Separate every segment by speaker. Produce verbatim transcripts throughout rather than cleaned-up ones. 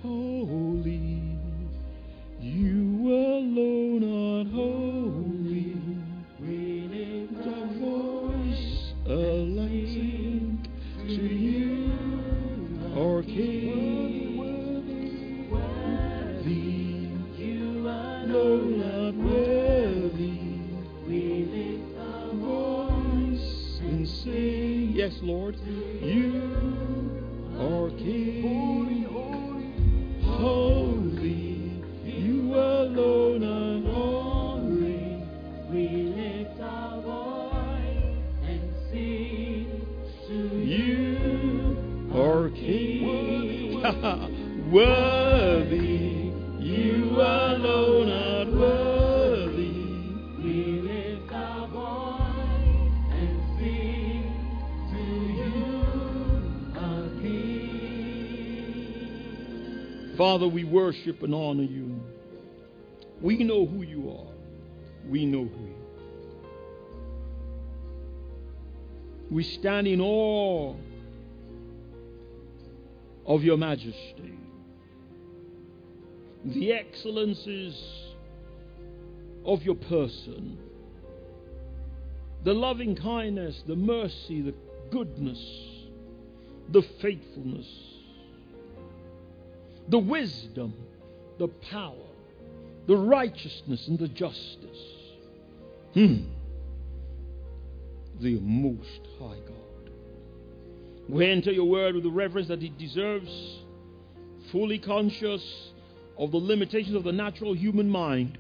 Speaker 1: holy. You alone are holy. We lift our voice a lament to you, our King. Worthy, you alone are worthy. We lift our voice and sing, yes, Lord, you are King. Holy, you alone are holy. We lift our voice and sing to you, our King. Worthy, you alone are worthy. We lift our voice and sing to you, our King. Father, we worship and honor you. We know who you are. We know who you are. We stand in awe of your majesty, the excellencies of your person, the loving kindness, the mercy, the goodness, the faithfulness, the wisdom, the power, the righteousness, and the justice. Hmm. The Most High God. We enter your word with the reverence that it deserves, fully conscious of the limitations of the natural human mind,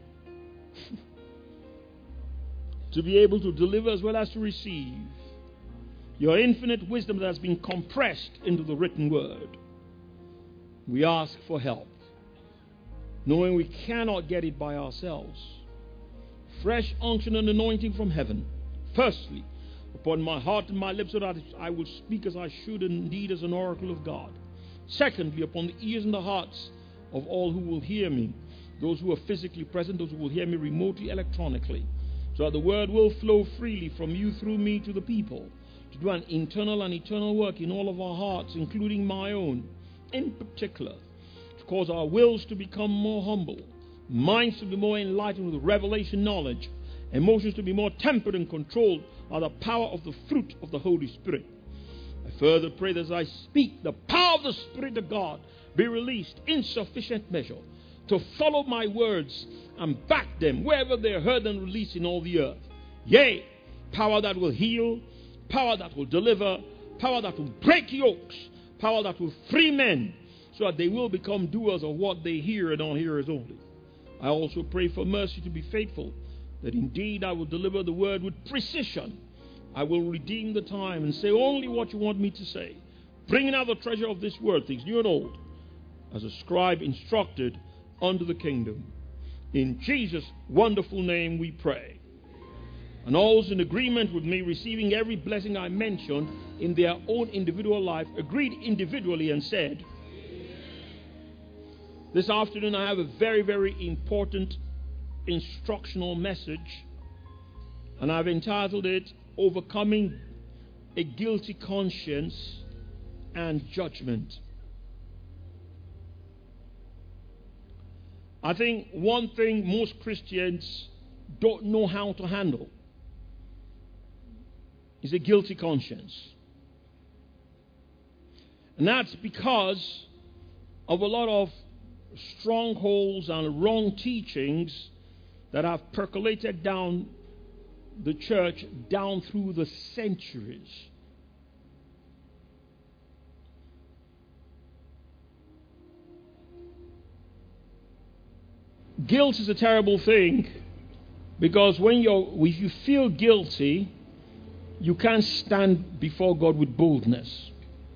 Speaker 1: to be able to deliver as well as to receive your infinite wisdom that has been compressed into the written word. We ask for help, knowing we cannot get it by ourselves. Fresh unction and anointing from heaven, firstly, upon my heart and my lips, so that I will speak as I should, indeed as an oracle of God. Secondly, upon the ears and the hearts of all who will hear me, those who are physically present, those who will hear me remotely, electronically, so that the word will flow freely from you through me to the people, to do an internal and eternal work in all of our hearts, including my own, in particular, to cause our wills to become more humble, minds to be more enlightened with revelation knowledge, emotions to be more tempered and controlled by the power of the fruit of the Holy Spirit. I further pray that as I speak, the power of the Spirit of God be released in sufficient measure to follow my words and back them wherever they are heard and released in all the earth. Yea, power that will heal, power that will deliver, power that will break yokes, power that will free men, so that they will become doers of what they hear and not hearers only. I also pray for mercy to be faithful, that indeed I will deliver the word with precision. I will redeem the time and say only what you want me to say, bringing out the treasure of this word, things new and old, as a scribe instructed unto the kingdom. In Jesus' wonderful name we pray. And all's in agreement with me receiving every blessing I mentioned in their own individual life, agreed individually and said, this afternoon I have a very, very important instructional message, and I've entitled it, Overcoming a Guilty Conscience and Judgment. I think one thing most Christians don't know how to handle is a guilty conscience. And that's because of a lot of strongholds and wrong teachings that have percolated down the church down through the centuries. Guilt is a terrible thing, because when you're, if you feel guilty, you can't stand before God with boldness.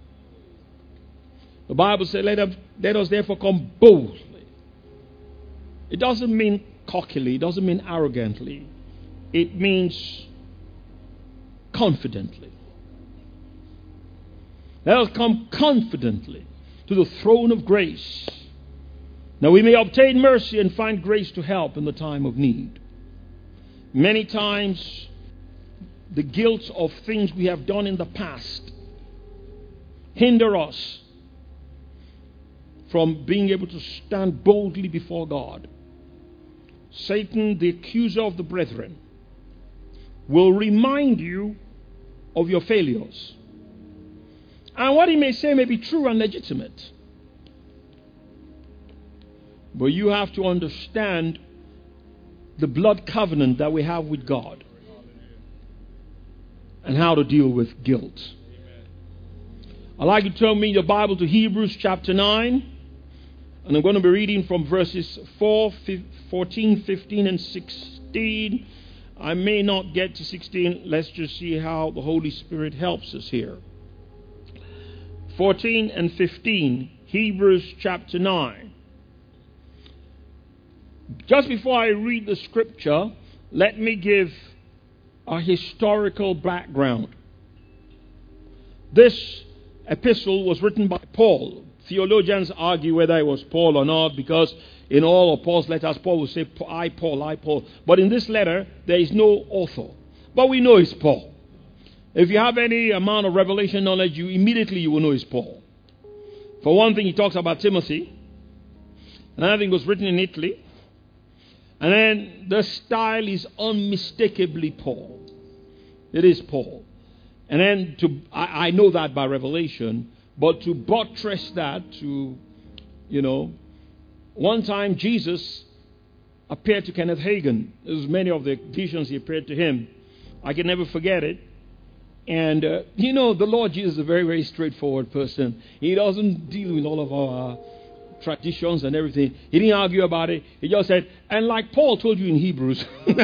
Speaker 1: The Bible says, let us, let us therefore come boldly. It doesn't mean cockily, it doesn't mean arrogantly. It means confidently. Let us come confidently to the throne of grace, that we may obtain mercy and find grace to help in the time of need. Many times, the guilt of things we have done in the past hinder us from being able to stand boldly before God. Satan, the accuser of the brethren, will remind you of your failures. And what he may say may be true and legitimate. But you have to understand the blood covenant that we have with God and how to deal with guilt. I'd like you to turn me your Bible to Hebrews chapter nine. And I'm going to be reading from verses four, fourteen, fifteen, and sixteen. I may not get to sixteen. Let's just see how the Holy Spirit helps us here. fourteen and fifteen, Hebrews chapter nine. Just before I read the scripture, let me give a historical background. This epistle was written by Paul. Theologians argue whether it was Paul or not, because in all of Paul's letters, Paul will say, I, Paul, I, Paul. But in this letter, there is no author. But we know it's Paul. If you have any amount of revelation knowledge, you immediately you will know it's Paul. For one thing, he talks about Timothy. Another thing was written in Italy. And then the style is unmistakably Paul. It is Paul. And then to I, I know that by revelation, but to buttress that, to, you know, one time Jesus appeared to Kenneth Hagin. There's many of the visions he appeared to him. I can never forget it. And, uh, you know, the Lord Jesus is a very, very straightforward person. He doesn't deal with all of our traditions and everything. He didn't argue about it. He just said, and like Paul told you in Hebrews,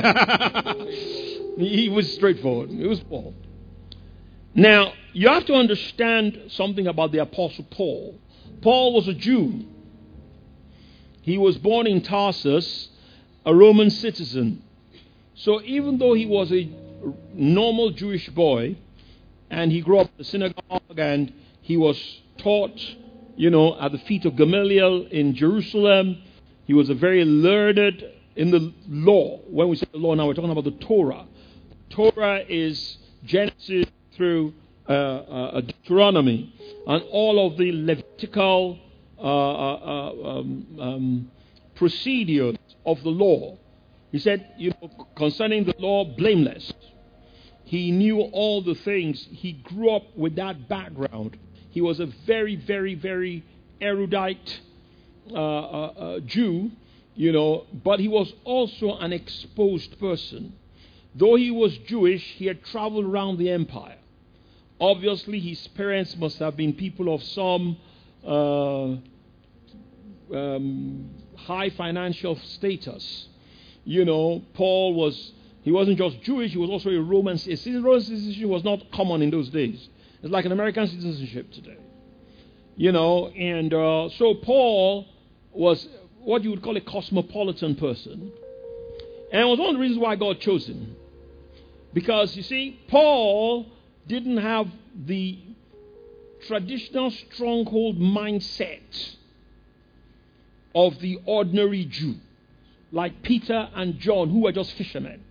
Speaker 1: he was straightforward. It was Paul. Now, you have to understand something about the Apostle Paul. Paul was a Jew. He was born in Tarsus, a Roman citizen. So even though he was a normal Jewish boy, and he grew up in the synagogue, and he was taught, you know, at the feet of Gamaliel in Jerusalem, he was a very learned in the law. When we say the law now, we're talking about the Torah. Torah is Genesis through uh, uh, Deuteronomy, and all of the Levitical uh, uh, um, um, procedures of the law. He said, you know, concerning the law, blameless. He knew all the things. He grew up with that background. He was a very, very, very erudite uh, uh, uh, Jew, you know, but he was also an exposed person. Though he was Jewish, he had traveled around the empire. Obviously, his parents must have been people of some uh, um, high financial status. You know, Paul was, he wasn't just Jewish, he was also a Roman citizen. Roman citizenship was not common in those days. It's like an American citizenship today. You know, and uh, so Paul was what you would call a cosmopolitan person. And it was one of the reasons why God chose him. Because, you see, Paul didn't have the traditional stronghold mindset of the ordinary Jew, like Peter and John, who were just fishermen.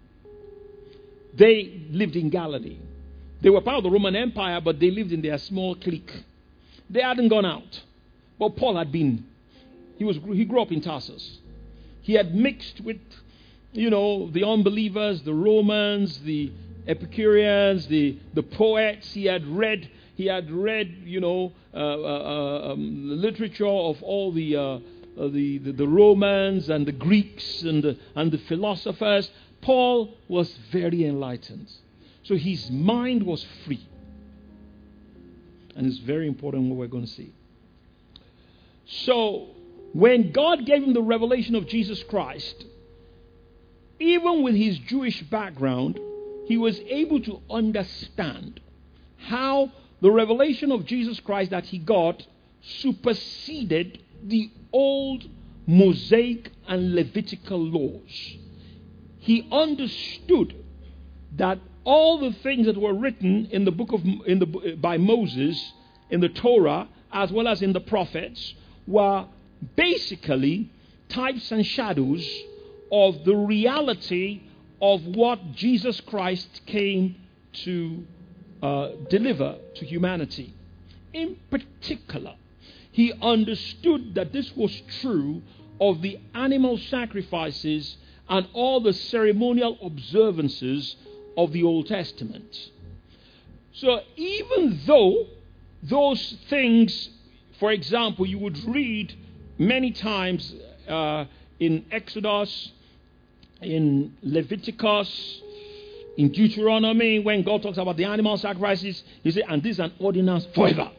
Speaker 1: They lived in Galilee. They were part of the Roman Empire, but they lived in their small clique. They hadn't gone out. But Paul had been. He was. He grew up in Tarsus. He had mixed with, you know, the unbelievers, the Romans, the Epicureans, the, the poets. He had read, he had read, you know, uh, uh, um, the literature of all the, uh, uh, the, the the Romans and the Greeks and the, and the philosophers. Paul was very enlightened. So his mind was free. And it's very important what we're going to see. So, when God gave him the revelation of Jesus Christ, even with his Jewish background, he was able to understand how the revelation of Jesus Christ that he got superseded the old Mosaic and Levitical laws. He understood that all the things that were written in the book of in the by Moses in the Torah as well as in the prophets were basically types and shadows of the reality of what Jesus Christ came to uh, deliver to humanity. In particular, he understood that this was true of the animal sacrifices and all the ceremonial observances of the Old Testament. So even though those things, for example, you would read many times uh, in Exodus, in Leviticus, in Deuteronomy, when God talks about the animal sacrifices, he said, and this is an ordinance forever.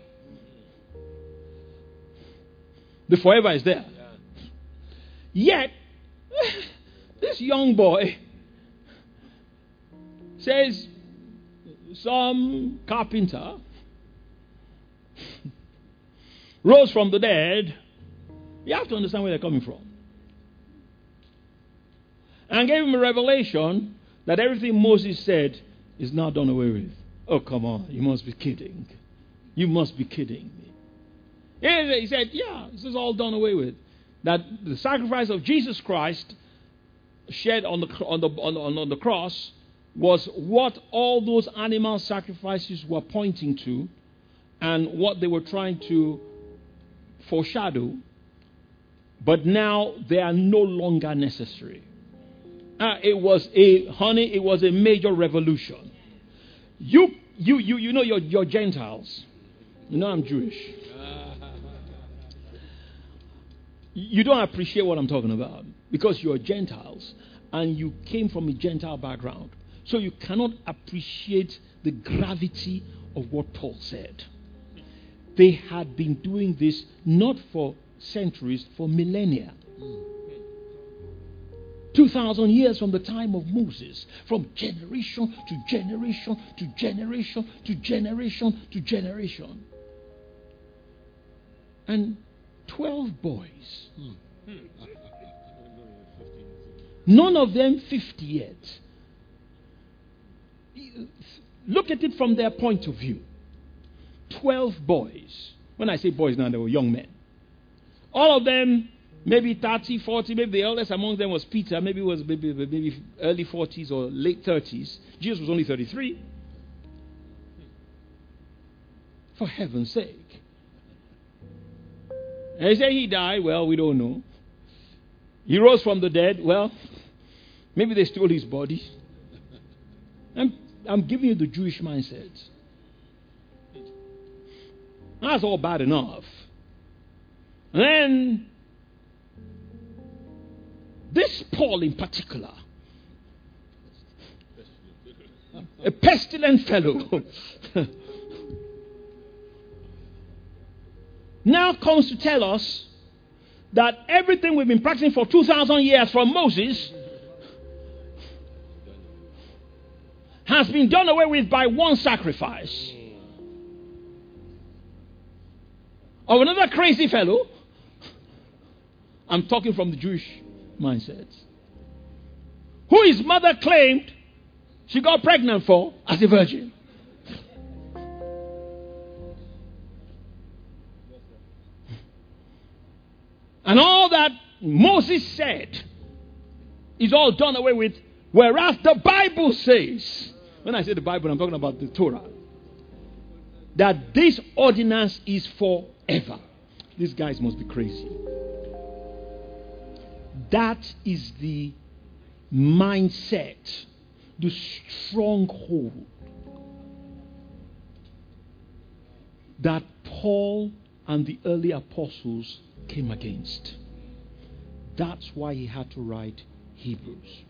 Speaker 1: The forever is there. Yet, this young boy says, some carpenter rose from the dead. You have to understand where they're coming from. And gave him a revelation that everything Moses said is now done away with. Oh, come on. You must be kidding. You must be kidding me. He said, yeah, this is all done away with. That the sacrifice of Jesus Christ shed on the, on the, on the, on the cross was what all those animal sacrifices were pointing to and what they were trying to foreshadow. But now they are no longer necessary. Uh, it was a, honey, it was a major revolution. You, you, you, you know, you're, you're Gentiles. You know I'm Jewish. You don't appreciate what I'm talking about because you're Gentiles and you came from a Gentile background. So you cannot appreciate the gravity of what Paul said. They had been doing this not for centuries, for millennia. Two thousand years from the time of Moses, from generation to generation to generation to generation to generation. And twelve boys. None of them fifty yet. Look at it from their point of view. Twelve boys. When I say boys now, they were young men. All of them, maybe thirty, forty, maybe the eldest among them was Peter, maybe it was maybe, maybe early forties or late thirties. Jesus was only thirty-three. For heaven's sake. And they say he died. Well, we don't know. He rose from the dead. Well, maybe they stole his body. I'm, I'm giving you the Jewish mindset. That's all bad enough. And then, this Paul in particular, a pestilent fellow, now comes to tell us that everything we've been practicing for two thousand years from Moses has been done away with by one sacrifice of another crazy fellow. I'm talking from the Jewish mindset, who his mother claimed she got pregnant for as a virgin. And all that Moses said is all done away with, whereas the Bible says, when I say the Bible, I'm talking about the Torah, that this ordinance is forever. These guys must be crazy. That is the mindset, the stronghold that Paul and the early apostles came against. That's why he had to write Hebrews.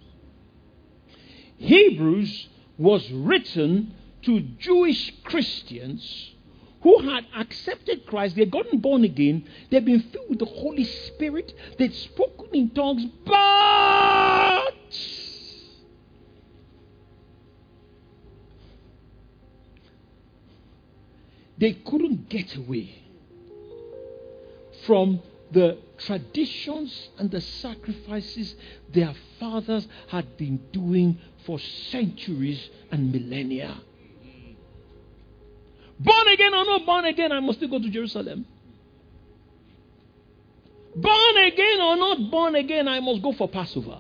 Speaker 1: Hebrews was written to Jewish Christians who had accepted Christ. They'd gotten born again. They'd been filled with the Holy Spirit. They'd spoken in tongues, but they couldn't get away from the traditions and the sacrifices their fathers had been doing for centuries and millennia. Born again or not born again, I must still go to Jerusalem. Born again or not born again, I must go for Passover.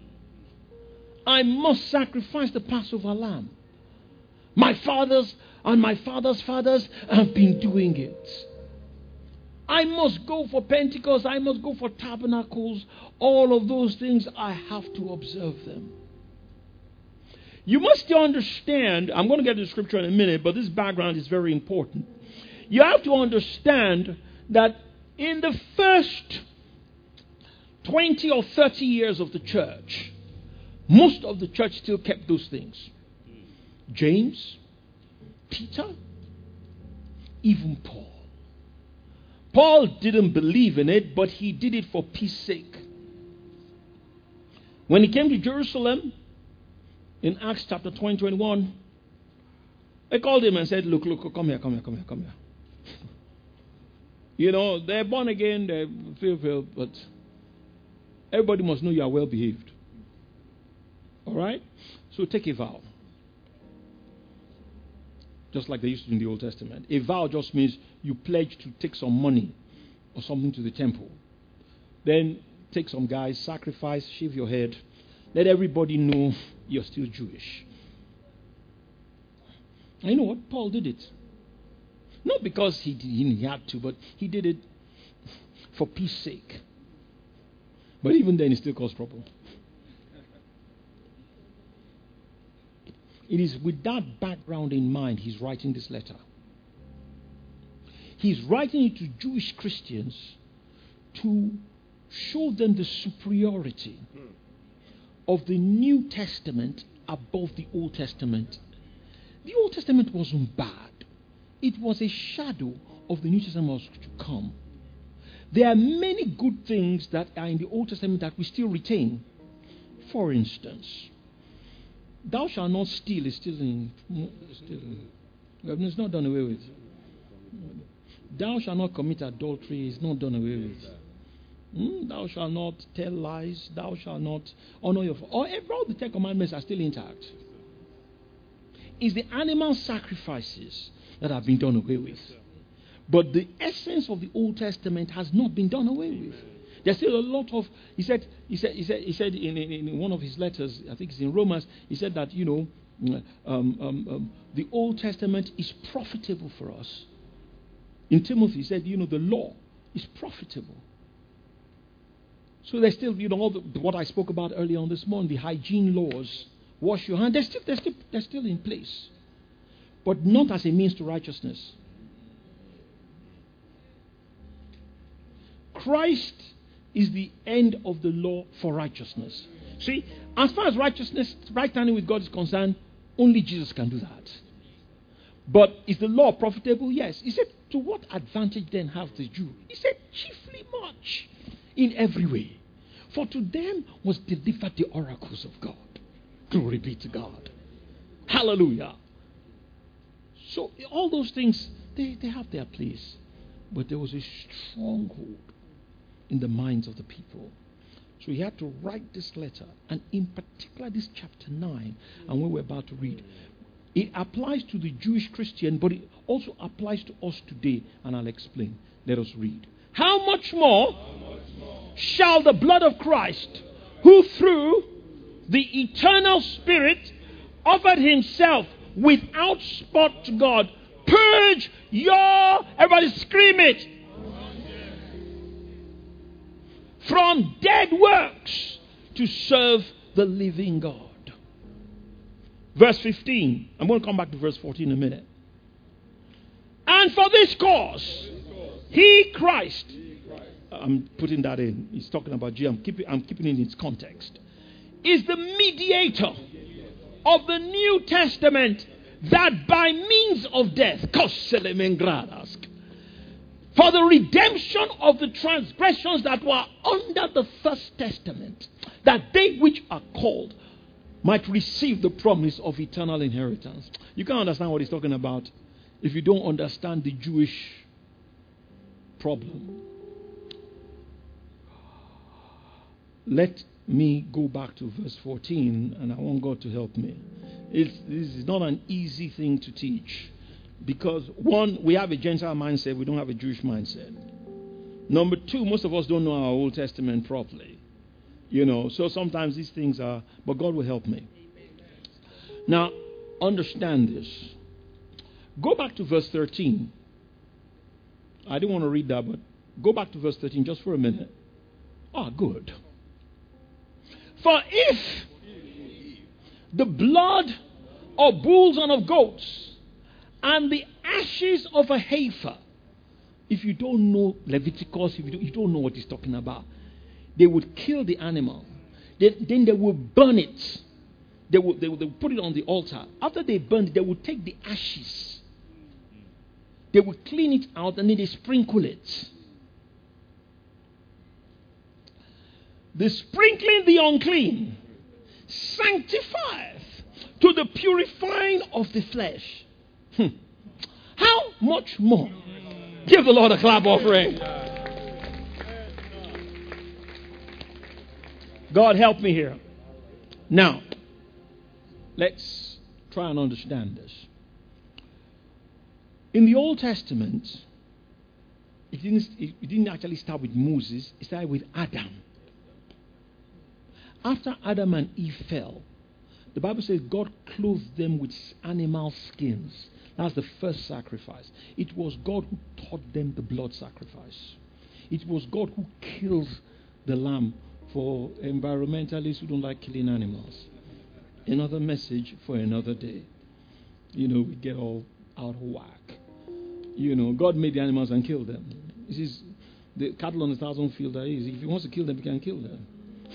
Speaker 1: I must sacrifice the Passover lamb. My fathers and my fathers' fathers have been doing it. I must go for Pentecost. I must go for tabernacles. All of those things, I have to observe them. You must understand, I'm going to get to the scripture in a minute, but this background is very important. You have to understand that in the first twenty or thirty years of the church, most of the church still kept those things. James, Peter, even Paul. Paul didn't believe in it, but he did it for peace sake. When he came to Jerusalem, in Acts chapter twenty, twenty-one, they called him and said, look, look, come here, come here, come here, come here. You know, they're born again, they're filled, but everybody must know you are well behaved. All right? So take a vow. Just like they used to do in the Old Testament. A vow just means you pledge to take some money or something to the temple. Then take some guys, sacrifice, shave your head. Let everybody know you're still Jewish. And you know what? Paul did it. Not because he, did, he had to, but he did it for peace sake. But even then, it still caused trouble. It is with that background in mind he's writing this letter. He's writing it to Jewish Christians to show them the superiority of the New Testament above the Old Testament. The Old Testament wasn't bad. It was a shadow of the New Testament was to come. There are many good things that are in the Old Testament that we still retain. For instance, thou shalt not steal is still in. Still in it's not done away with. Thou shalt not commit adultery is not done away with. Hmm? Thou shalt not tell lies. Thou shalt not honor your father. All, all the Ten Commandments are still intact. It's the animal sacrifices that have been done away with. But the essence of the Old Testament has not been done away with. There's still a lot of, he said, he said, he said, he said in, in, in one of his letters, I think it's in Romans, he said that, you know, um, um, um, the Old Testament is profitable for us. In Timothy, he said, you know, the law is profitable. So there's still, you know, all the, what I spoke about earlier on this morning, the hygiene laws, wash your hands, they're still, they're still, they're still in place. But not as a means to righteousness. Christ is the end of the law for righteousness. See, as far as righteousness, right standing with God is concerned, only Jesus can do that. But is the law profitable? Yes. He said, to what advantage then have the Jew? He said, chiefly much in every way. For to them was delivered the oracles of God. Glory be to God. Hallelujah. So all those things, they, they have their place. But there was a stronghold in the minds of the people. So he had to write this letter, and in particular this chapter nine, and what we're about to read. It applies to the Jewish Christian, but it also applies to us today, and I'll explain. Let us read. How much more, How much more shall the blood of Christ, who through the eternal Spirit offered himself without spot to God, purge your, everybody scream it, from dead works to serve the living God. Verse fifteen. I'm going to come back to verse fourteen in a minute. And for this cause, he, Christ, I'm putting that in. He's talking about Jesus. I'm keeping, I'm keeping it in its context. Is the mediator of the New Testament, that by means of death, for the redemption of the transgressions that were under the first testament, that they which are called might receive the promise of eternal inheritance. You can't understand what he's talking about if you don't understand the Jewish problem. Let me go back to verse fourteen, and I want God to help me. It's, this is not an easy thing to teach. Because, one, we have a Gentile mindset, we don't have a Jewish mindset. Number two, most of us don't know our Old Testament properly. You know, so sometimes these things are, but God will help me. Now, understand this. Go back to verse thirteen. I didn't want to read that, but Go back to verse thirteen just for a minute. Ah, good. For if the blood of bulls and of goats and the ashes of a heifer, if you don't know Leviticus, if you don't, you don't know what he's talking about, they would kill the animal. Then, then they will burn it. They will, they will, they will put it on the altar. After they burn it, they will take the ashes. They will clean it out and then they sprinkle it. The sprinkling the unclean sanctifieth to the purifying of the flesh. Hmm. How much more? Give the Lord a clap offering. God help me here. Now, let's try and understand this. In the Old Testament, it didn't, it didn't actually start with Moses. It started with Adam. After Adam and Eve fell, the Bible says God clothed them with animal skins. That's the first sacrifice. It was God who taught them the blood sacrifice. It was God who killed the lamb for environmentalists who don't like killing animals. Another message for another day. You know, we get all out of whack. You know, God made the animals and killed them. This is the cattle on a thousand field that is. If he wants to kill them, he can kill them.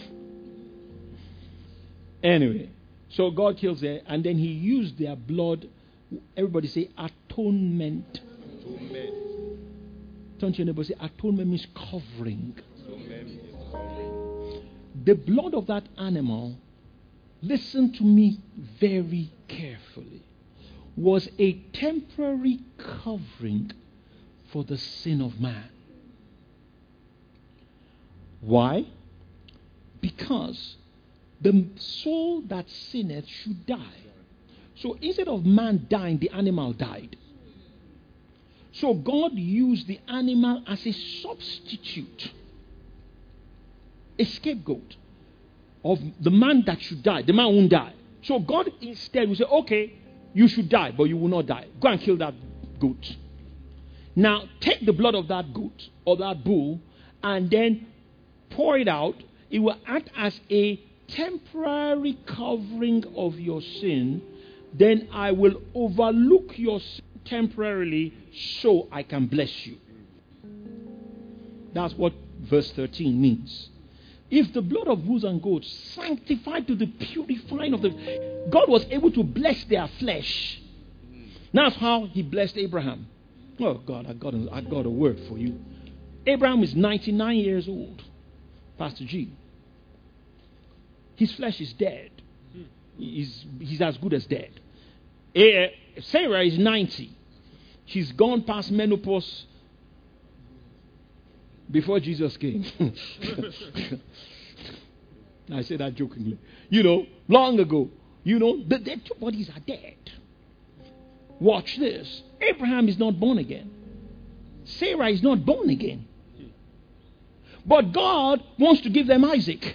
Speaker 1: Anyway, so God kills them, and then he used their blood. Everybody say atonement. Atonement. Don't you neighbor say atonement means covering. Atonement. The blood of that animal, listen to me very carefully, was a temporary covering for the sin of man. Why? Because the soul that sinneth should die. So instead of man dying, the animal died. So God used the animal as a substitute, a scapegoat of the man that should die. The man won't die. So God instead will say, okay, you should die, but you will not die. Go and kill that goat. Now, take the blood of that goat or that bull and then pour it out. It will act as a temporary covering of your sin. Then I will overlook your sin temporarily so I can bless you. That's what verse thirteen means. If the blood of bulls and goats sanctified to the purifying of the... God was able to bless their flesh. That's how he blessed Abraham. Oh God, I got a, I got a word for you. Abraham is ninety-nine years old. Pastor G. His flesh is dead. He's, he's as good as dead. Sarah is ninety. She's gone past menopause before Jesus came. I say that jokingly. You know, long ago. You know, the, the two bodies are dead. Watch this. Abraham is not born again. Sarah is not born again. But God wants to give them Isaac.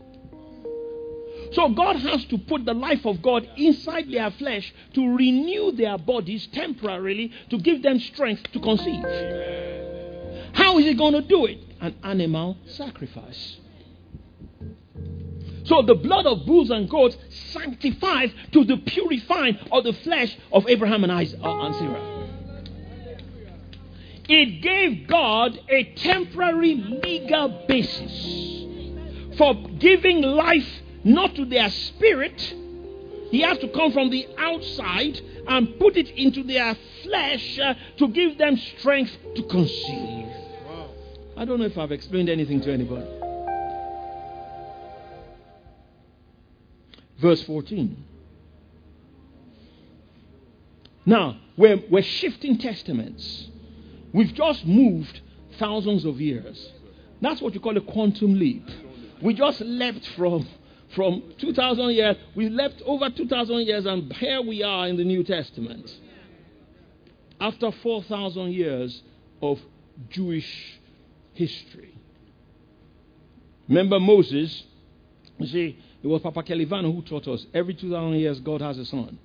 Speaker 1: So God has to put the life of God inside their flesh to renew their bodies temporarily to give them strength to conceive. How is he going to do it? An animal sacrifice. So the blood of bulls and goats sanctifies to the purifying of the flesh of Abraham and Isaac uh, and Sarah. It gave God a temporary legal basis for giving life not to their spirit. He has to come from the outside and put it into their flesh uh, to give them strength to conceive. Wow. I don't know if I've explained anything to anybody. Verse fourteen. Now, we're, we're shifting testaments. We've just moved thousands of years. That's what you call a quantum leap. We just leapt from, from two thousand years. We leapt over two thousand years, and here we are in the New Testament. After four thousand years of Jewish history. Remember Moses? You see, it was Papa Kelivano who taught us every two thousand years God has a son.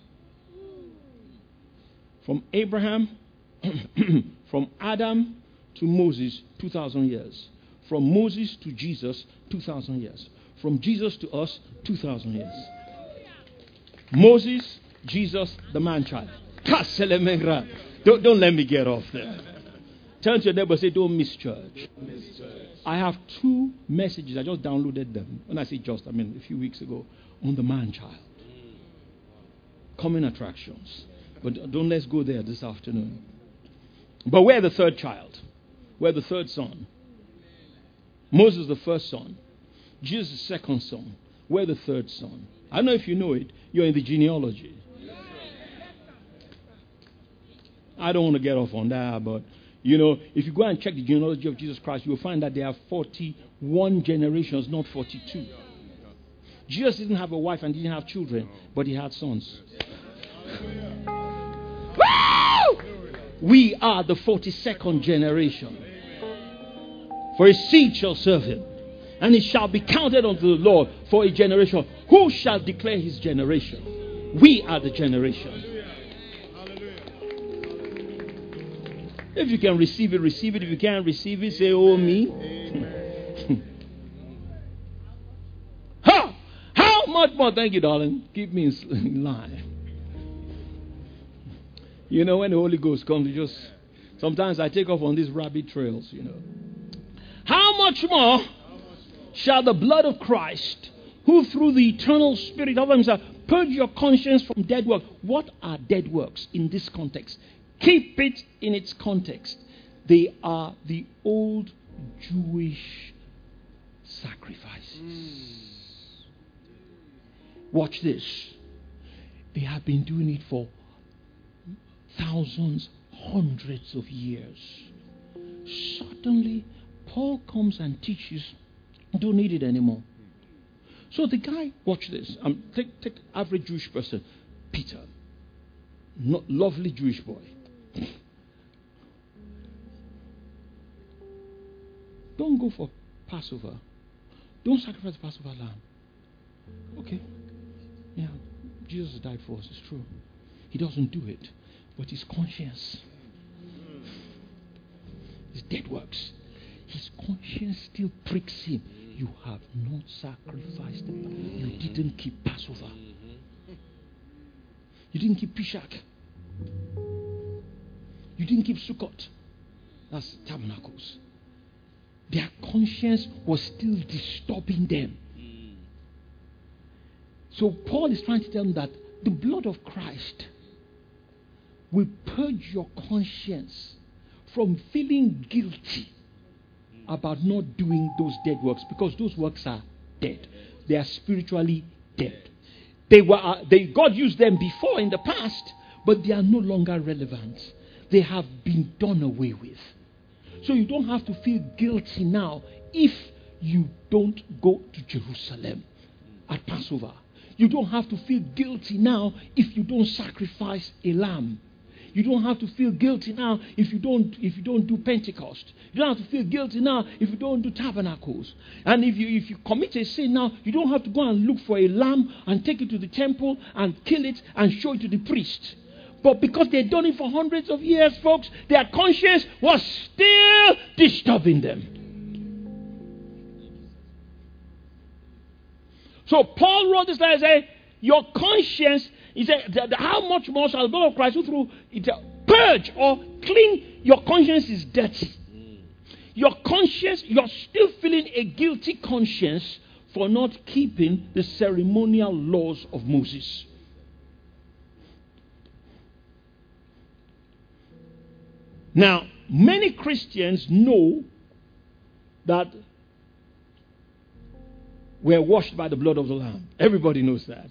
Speaker 1: From Abraham, from Adam to Moses, two thousand years. From Moses to Jesus, two thousand years. From Jesus to us, two thousand years. Moses, Jesus, the man-child. Don't, don't let me get off there. Turn to your neighbor and say, don't miss church. Miss church. I have two messages. I just downloaded them. When I say just, I mean a few weeks ago. On the man-child. Common attractions. But don't let's go there this afternoon. But we're the third child. We're the third son. Moses the first son. Jesus the second son. We're the third son. I don't know if you know it. You're in the genealogy. I don't want to get off on that, but you know, if you go and check the genealogy of Jesus Christ, you'll find that there are forty-one generations, not forty-two. Jesus didn't have a wife and didn't have children, but he had sons. Woo! We are the forty-second generation. For his seed shall serve him, and it shall be counted unto the Lord for a generation. Who shall declare his generation? We are the generation. If you can receive it, receive it. If you can't receive it, say, oh, me. How? How much more? Thank you, darling. Keep me in line. You know, when the Holy Ghost comes, you just, sometimes I take off on these rabbit trails, you know. How much more shall the blood of Christ, who through the eternal Spirit of himself, purge your conscience from dead works? What are dead works in this context? Keep it in its context. They are the old Jewish sacrifices. Mm. Watch this. They have been doing it for thousands, hundreds of years. Suddenly, Paul comes and teaches, you don't need it anymore. So the guy, watch this. Um, take, take average Jewish person, Peter. Not lovely Jewish boy. Don't go for Passover. Don't sacrifice the Passover lamb. Okay. Yeah, Jesus died for us, it's true. He doesn't do it, but his conscience, his dead works, his conscience still pricks him. You have not sacrificed them. You didn't keep Passover. You didn't keep Pishak. You didn't keep Sukkot. That's tabernacles. Their conscience was still disturbing them. So Paul is trying to tell them that the blood of Christ will purge your conscience from feeling guilty about not doing those dead works, because those works are dead. They are spiritually dead. They were uh, they God used them before in the past, but they are no longer relevant. They have been done away with. So you don't have to feel guilty now if you don't go to Jerusalem at Passover. You don't have to feel guilty now if you don't sacrifice a lamb. You don't have to feel guilty now if you don't if you don't do Pentecost. You don't have to feel guilty now if you don't do tabernacles. And if you if you commit a sin now, you don't have to go and look for a lamb and take it to the temple and kill it and show it to the priest. But because they'd done it for hundreds of years, folks, their conscience was still disturbing them. So Paul wrote this letter saying, your conscience, he said, how much more shall the blood of Christ, who through it purge or clean your conscience is dirty. Your conscience, you're still feeling a guilty conscience for not keeping the ceremonial laws of Moses. Now, many Christians know that we're washed by the blood of the Lamb. Everybody knows that.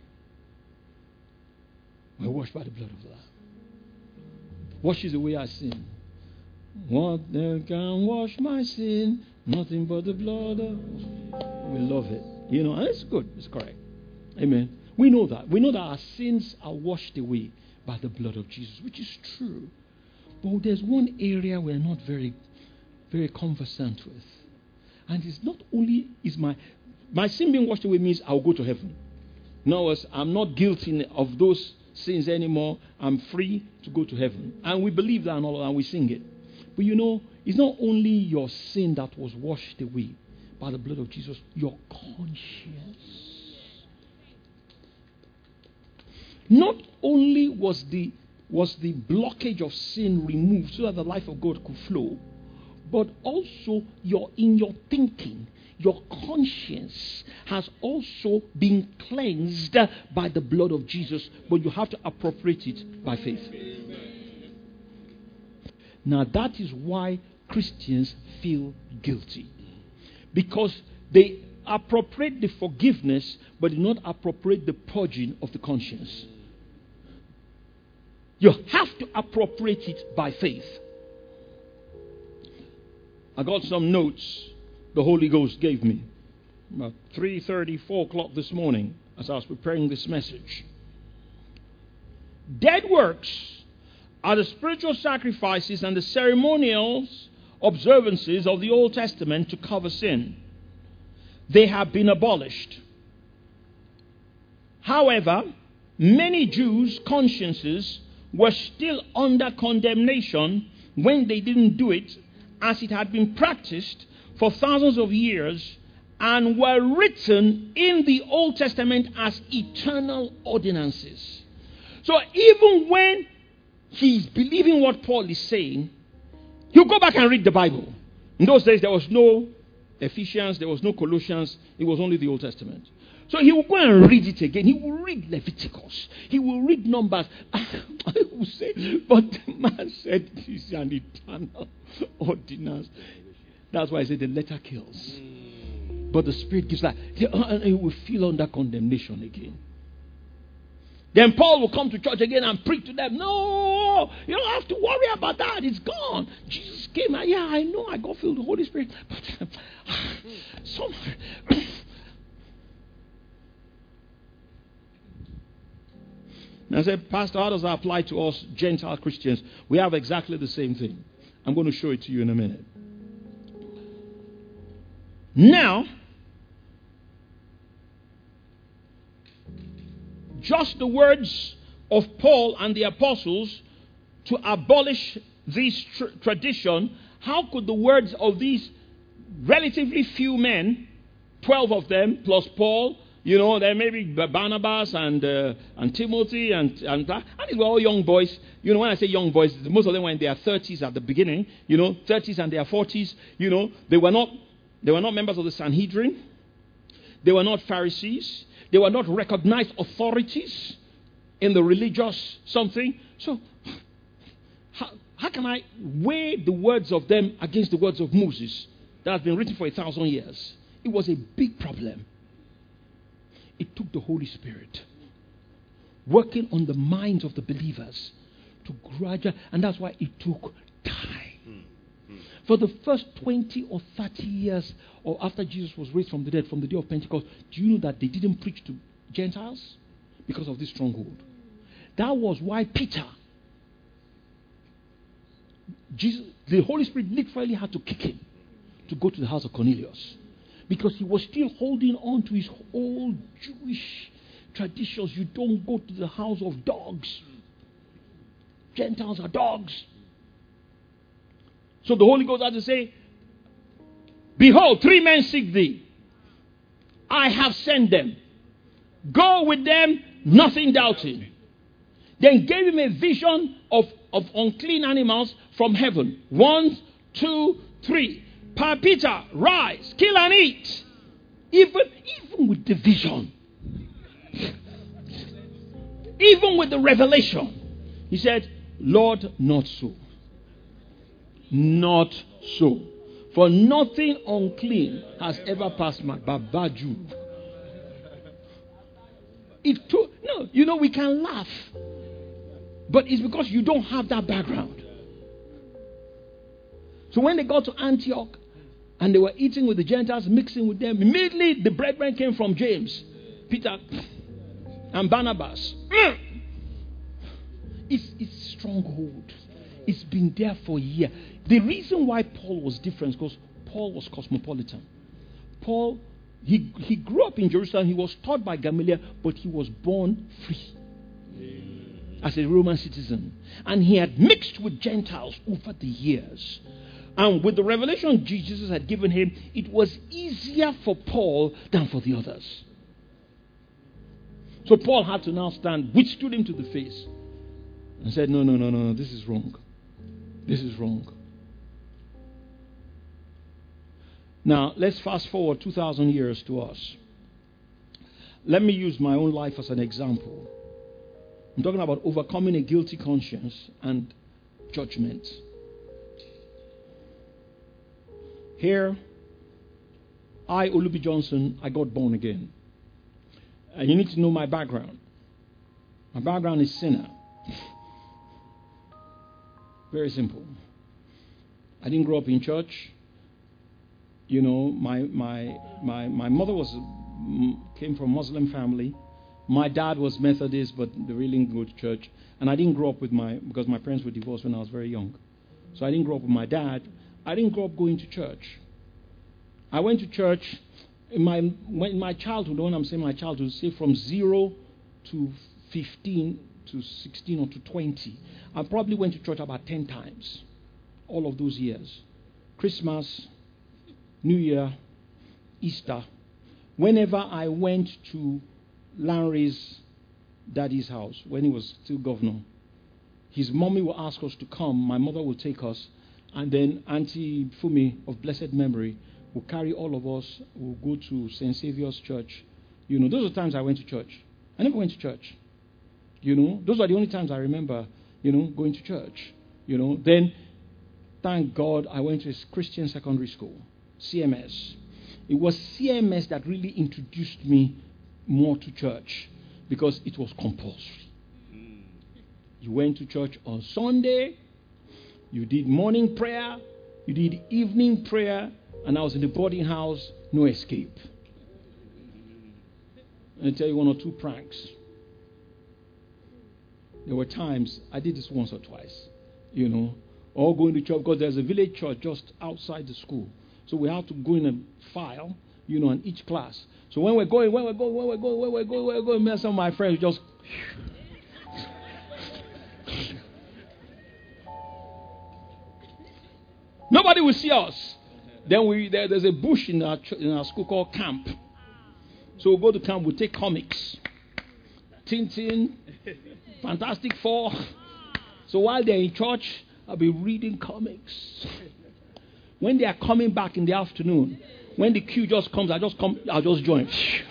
Speaker 1: We're washed by the blood of the Lamb. Washes away our sin. What then can wash my sin? Nothing but the blood of... We love it. You know, and it's good. It's correct. Amen. We know that. We know that our sins are washed away by the blood of Jesus, which is true. But there's one area we're not very, very conversant with. And it's not only is my... My sin being washed away means I'll go to heaven. In other words, I'm not guilty of those sins anymore. I'm free to go to heaven. And we believe that and all, and we sing it. But you know, it's not only your sin that was washed away by the blood of Jesus, your conscience. Not only was the was the blockage of sin removed so that the life of God could flow, but also your in your thinking, your conscience has also been cleansed by the blood of Jesus, but you have to appropriate it by faith. Now that is why Christians feel guilty, because they appropriate the forgiveness but do not appropriate the purging of the conscience. You have to appropriate it by faith. I got some notes the Holy Ghost gave me about three thirty, four o'clock this morning as I was preparing this message. Dead works are the spiritual sacrifices and the ceremonials observances of the Old Testament to cover sin. They have been abolished. However, many Jews' consciences were still under condemnation when they didn't do it, as it had been practiced for thousands of years and were written in the Old Testament as eternal ordinances. So even when he's believing what Paul is saying, you go back and read the Bible. In those days, there was no Ephesians, there was no Colossians, it was only the Old Testament. So he will go and read it again. He will read Leviticus. He will read Numbers. I will say, but the man said this is an eternal ordinance. That's why I say the letter kills. But the Spirit gives life. And he will feel under condemnation again. Then Paul will come to church again and preach to them. No, you don't have to worry about that. It's gone. Jesus came. And yeah, I know I got filled with the Holy Spirit. But some... And I said, Pastor, how does that apply to us Gentile Christians? We have exactly the same thing. I'm going to show it to you in a minute. Now, just the words of Paul and the apostles to abolish this tr- tradition, how could the words of these relatively few men, twelve of them plus Paul, you know, there may be Barnabas and uh, and Timothy and and and they were all young boys. You know, when I say young boys, most of them were in their thirties at the beginning. You know, thirties and their forties. You know, they were not they were not members of the Sanhedrin. They were not Pharisees. They were not recognized authorities in the religious something. So, how, how can I weigh the words of them against the words of Moses that has been written for a thousand years? It was a big problem. It took the Holy Spirit working on the minds of the believers to gradually, and that's why it took time. For the first twenty or thirty years, or after Jesus was raised from the dead, from the day of Pentecost, do you know that they didn't preach to Gentiles? Because of this stronghold. That was why Peter, Jesus, the Holy Spirit literally had to kick him to go to the house of Cornelius. Because he was still holding on to his old Jewish traditions. You don't go to the house of dogs. Gentiles are dogs. So the Holy Ghost had to say, behold, three men seek thee. I have sent them. Go with them, nothing doubting. Then gave him a vision of, of unclean animals from heaven. One, two, three. Peter, rise, kill and eat. Even, even with the vision. Even with the revelation. He said, Lord, not so. Not so. For nothing unclean has ever passed my Babaju. It took, no, you know, we can laugh. But it's because you don't have that background. So when they got to Antioch, and they were eating with the Gentiles, mixing with them, immediately the brethren came from James, Peter, and Barnabas. It's, it's stronghold. It's been there for a year. The reason why Paul was different is because Paul was cosmopolitan. Paul, he, he grew up in Jerusalem. He was taught by Gamaliel, but he was born free. as a Roman citizen. And he had mixed with Gentiles over the years. And with the revelation Jesus had given him, it was easier for Paul than for the others. So Paul had to now stand, withstood him to the face, and said, no, no, no, no, this is wrong. This is wrong. Now, let's fast forward two thousand years to us. Let me use my own life as an example. I'm talking about overcoming a guilty conscience and judgment. Here, I, Olubi Johnson, I got born again. And you need to know my background. My background is sinner. Very simple. I didn't grow up in church. You know, my my my my mother was came from a Muslim family. My dad was Methodist, but they really didn't go to church. And I didn't grow up with my, because my parents were divorced when I was very young. So I didn't grow up with my dad. I didn't grow up going to church. I went to church in my in my childhood. When I'm saying my childhood, say from zero to fifteen to sixteen or to twenty. I probably went to church about ten times. All of those years. Christmas, New Year, Easter. Whenever I went to Larry's daddy's house, when he was still governor, his mommy will ask us to come. My mother will take us. And then Auntie Fumi of blessed memory will carry all of us. We'll go to Saint Saviour's Church. You know, those are times I went to church. I never went to church. You know, those are the only times I remember, you know, going to church. You know, then, thank God, I went to a Christian secondary school, C M S. It was C M S that really introduced me more to church because it was compulsory. Mm. You went to church on Sunday, you did morning prayer, you did evening prayer, and I was in the boarding house, no escape. I'll tell you one or two pranks. There were times, I did this once or twice, you know, or going to church because there's a village church just outside the school. So we have to go in a file, you know, in each class. So when we're going, when we're going, when we're going, when we're going, when we're going, me and some of my friends just... Nobody will see us. Then we there, there's a bush in our, in our school called camp. So we'll go to camp, we'll take comics. Tintin, Fantastic Four. So while they're in church, I'll be reading comics. When they are coming back in the afternoon, when the queue just comes, I just come, I'll just join.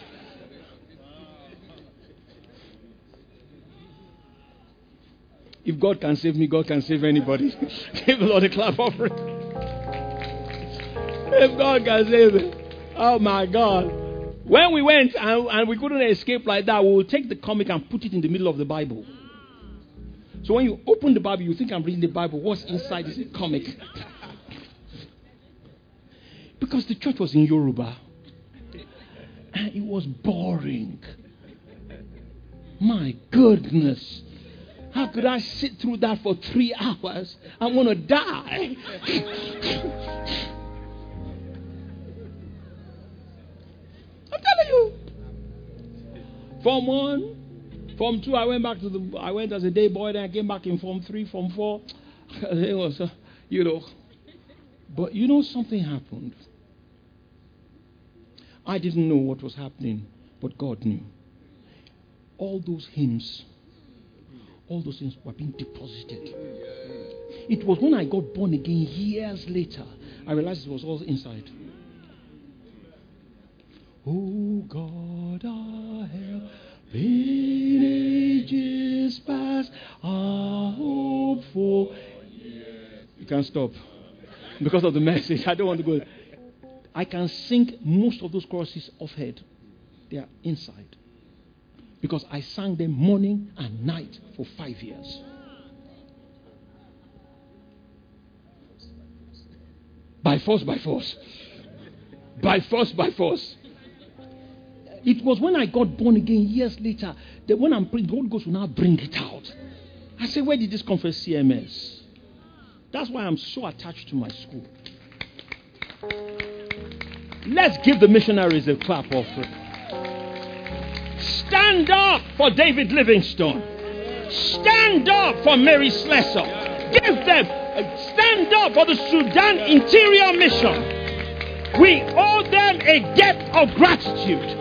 Speaker 1: If God can save me, God can save anybody. Give the Lord a clap offering. If God can save me. Oh my God. When we went and, and we couldn't escape like that, we will take the comic and put it in the middle of the Bible. So when you open the Bible, you think I'm reading the Bible. What's inside is a comic. Because the church was in Yoruba. And it was boring. My goodness. How could I sit through that for three hours? I'm going to die. I'm telling you. Form one, Form two, I went back to the, I went as a day boy, then I came back in Form three, Form four. It was, uh, you know. But you know something happened. I didn't know what was happening, but God knew. All those hymns, all those things were being deposited. It was when I got born again years later, I realized it was all inside. Oh God, our help in ages past, our hope for. You can't stop because of the message. I don't want to go. I can sing most of those choruses off head. They are inside. Because I sang them morning and night for five years. By force, by force. By force, by force. It was when I got born again years later that when I'm praying, God goes to now bring it out. I say, where did this come from? C M S. That's why I'm so attached to my school. Let's give the missionaries a clap offering. Stand up for David Livingstone. Stand up for Mary Slessor. Give them, uh, stand up for the Sudan Interior Mission. We owe them a debt of gratitude.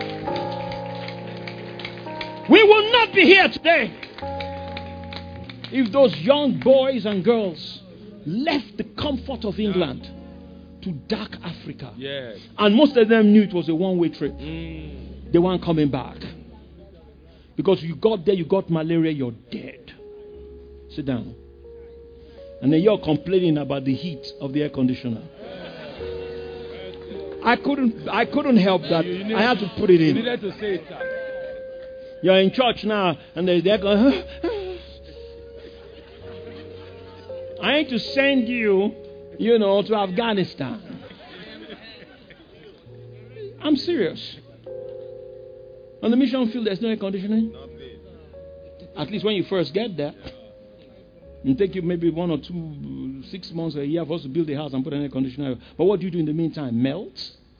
Speaker 1: We will not be here today if those young boys and girls left the comfort of England to dark Africa.
Speaker 2: Yes.
Speaker 1: And most of them knew it was a one-way trip.
Speaker 2: Mm.
Speaker 1: They weren't coming back. Because you got there, you got malaria, you're dead. Sit down. And then you're complaining about the heat of the air conditioner. I couldn't I couldn't help that.
Speaker 2: You, you need,
Speaker 1: I had to put it in.
Speaker 2: You needed to say it, sir.
Speaker 1: You're in church now, and they're, they're going, huh? I need to send you, you know, to Afghanistan. I'm serious. On the mission field, there's no air conditioning. At least when you first get there. It'll take you maybe one or two, six months or a year for us to build a house and put an air conditioner. But what do you do in the meantime? Melt?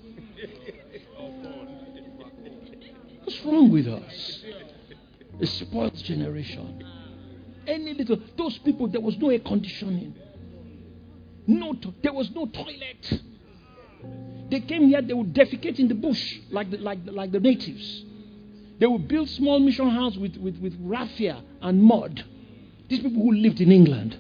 Speaker 1: What's wrong with us? A spoiled generation. Any little, those people, there was no air conditioning. No, to, there was no toilet. They came here, they would defecate in the bush like the, like, like the natives. They would build small mission houses with, with, with raffia and mud. These people who lived in England.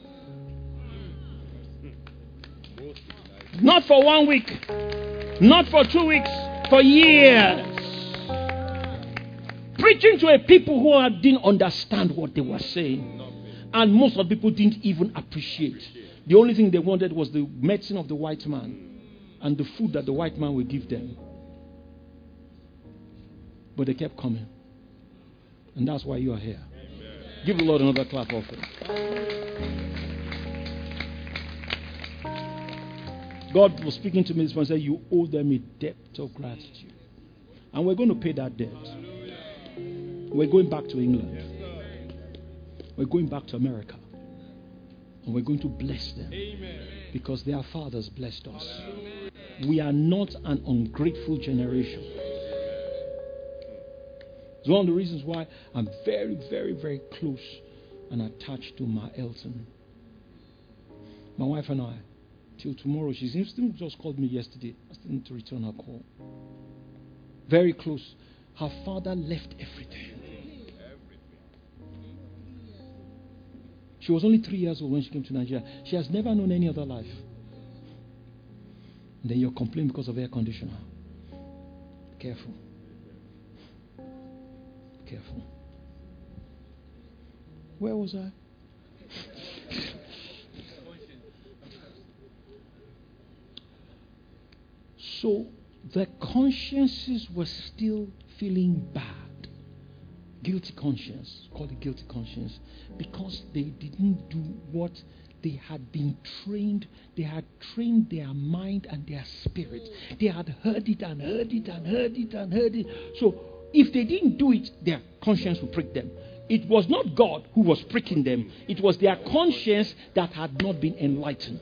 Speaker 1: Not for one week. Not for two weeks. For years. Preaching to a people who didn't understand what they were saying. And most of the people didn't even appreciate. The only thing they wanted was the medicine of the white man and the food that the white man would give them. But they kept coming. And that's why you are here. Give the Lord another clap offering. God was speaking to me this morning and said, you owe them a debt of gratitude. And we're going to pay that debt. We're going back to England. We're going back to America. And we're going to bless them. Because their fathers blessed us. We are not an ungrateful generation. It's one of the reasons why I'm very, very, very close and attached to Ma Elton. My wife and I, till tomorrow, she still just called me yesterday. I still need to return her call. Very close. Her father left everything. She was only three years old when she came to Nigeria. She has never known any other life. And then you're complaining because of air conditioner. Careful. Careful. Where was I? So the consciences were still feeling bad. Guilty conscience. Call it guilty conscience. Because they didn't do what they had been trained. They had trained their mind and their spirit. They had heard it and heard it and heard it and heard it. So if they didn't do it, their conscience would prick them. It was not God who was pricking them. It was their conscience that had not been enlightened.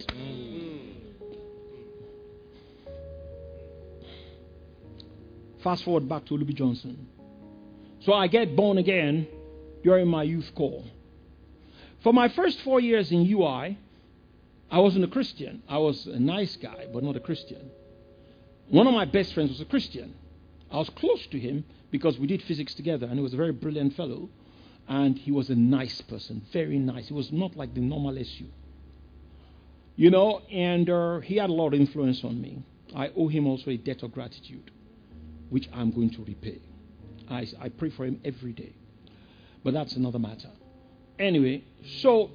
Speaker 1: Fast forward back to Olubi Johnson. So I get born again during my youth call. For my first four years in U I, I wasn't a Christian. I was a nice guy, but not a Christian. One of my best friends was a Christian. I was close to him because we did physics together, and he was a very brilliant fellow. And he was a nice person, very nice. He was not like the normal S U. You know, and uh, he had a lot of influence on me. I owe him also a debt of gratitude, which I'm going to repay. I, I pray for him every day. But that's another matter. Anyway, so,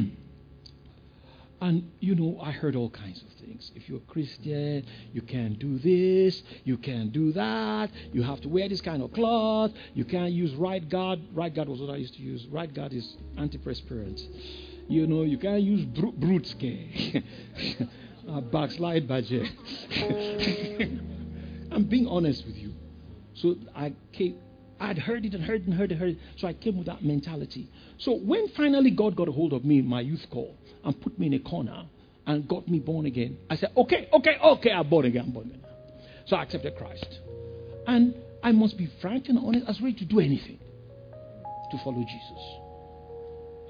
Speaker 1: and you know, I heard all kinds of things. If you're a Christian, you can't do this, you can't do that, you have to wear this kind of cloth, you can't use right guard. Right guard was what I used to use. Right guard is antiperspirant. You know, you can't use br- brute scare. Backslide budget. I'm being honest with you. So I came, I'd heard it and heard it and heard it and heard it. So I came with that mentality. So when finally God got a hold of me in my youth call and put me in a corner and got me born again, I said, okay, okay, okay, I'm born again, I'm born again. So I accepted Christ. And I must be frank and honest, I was ready to do anything to follow Jesus.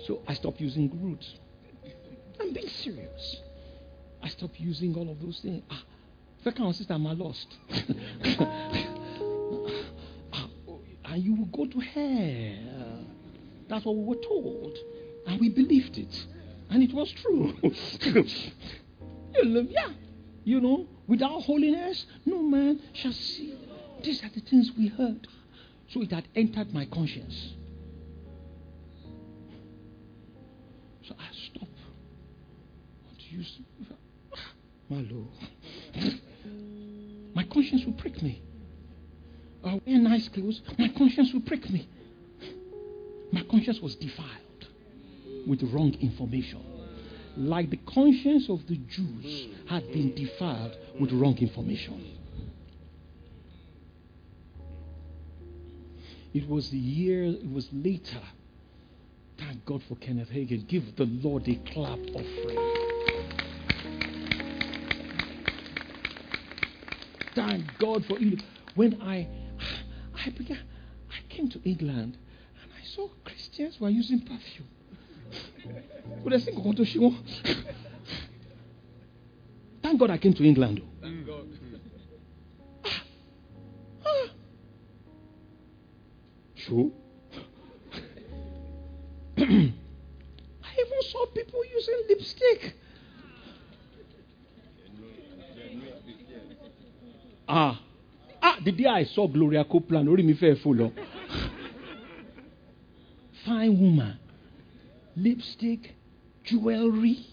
Speaker 1: So I stopped using roots. I'm being serious. I stopped using all of those things. Ah, if I can't sister, am I lost? ah, and you will go to hell. That's what we were told. And we believed it. And it was true. Yeah. You know, without holiness, no man shall see. These are the things we heard. So it had entered my conscience. So I stopped. What do you say? My Lord. My conscience will prick me. I wear nice clothes. My conscience will prick me. My conscience was defiled with wrong information. Like the conscience of the Jews had been defiled with wrong information. It was the year, it was later. Thank God for Kenneth Hagin. Give the Lord a clap offering. Thank God for you. When I, I began, I came to England and I saw Christians were using perfume. But I think I want to show. Thank God I came to England.
Speaker 2: Thank God.
Speaker 1: Ah, ah. Sure. I even saw people using lipstick. Ah, ah, the day I saw Gloria Copeland, already me fair full. Fine woman, lipstick, jewelry.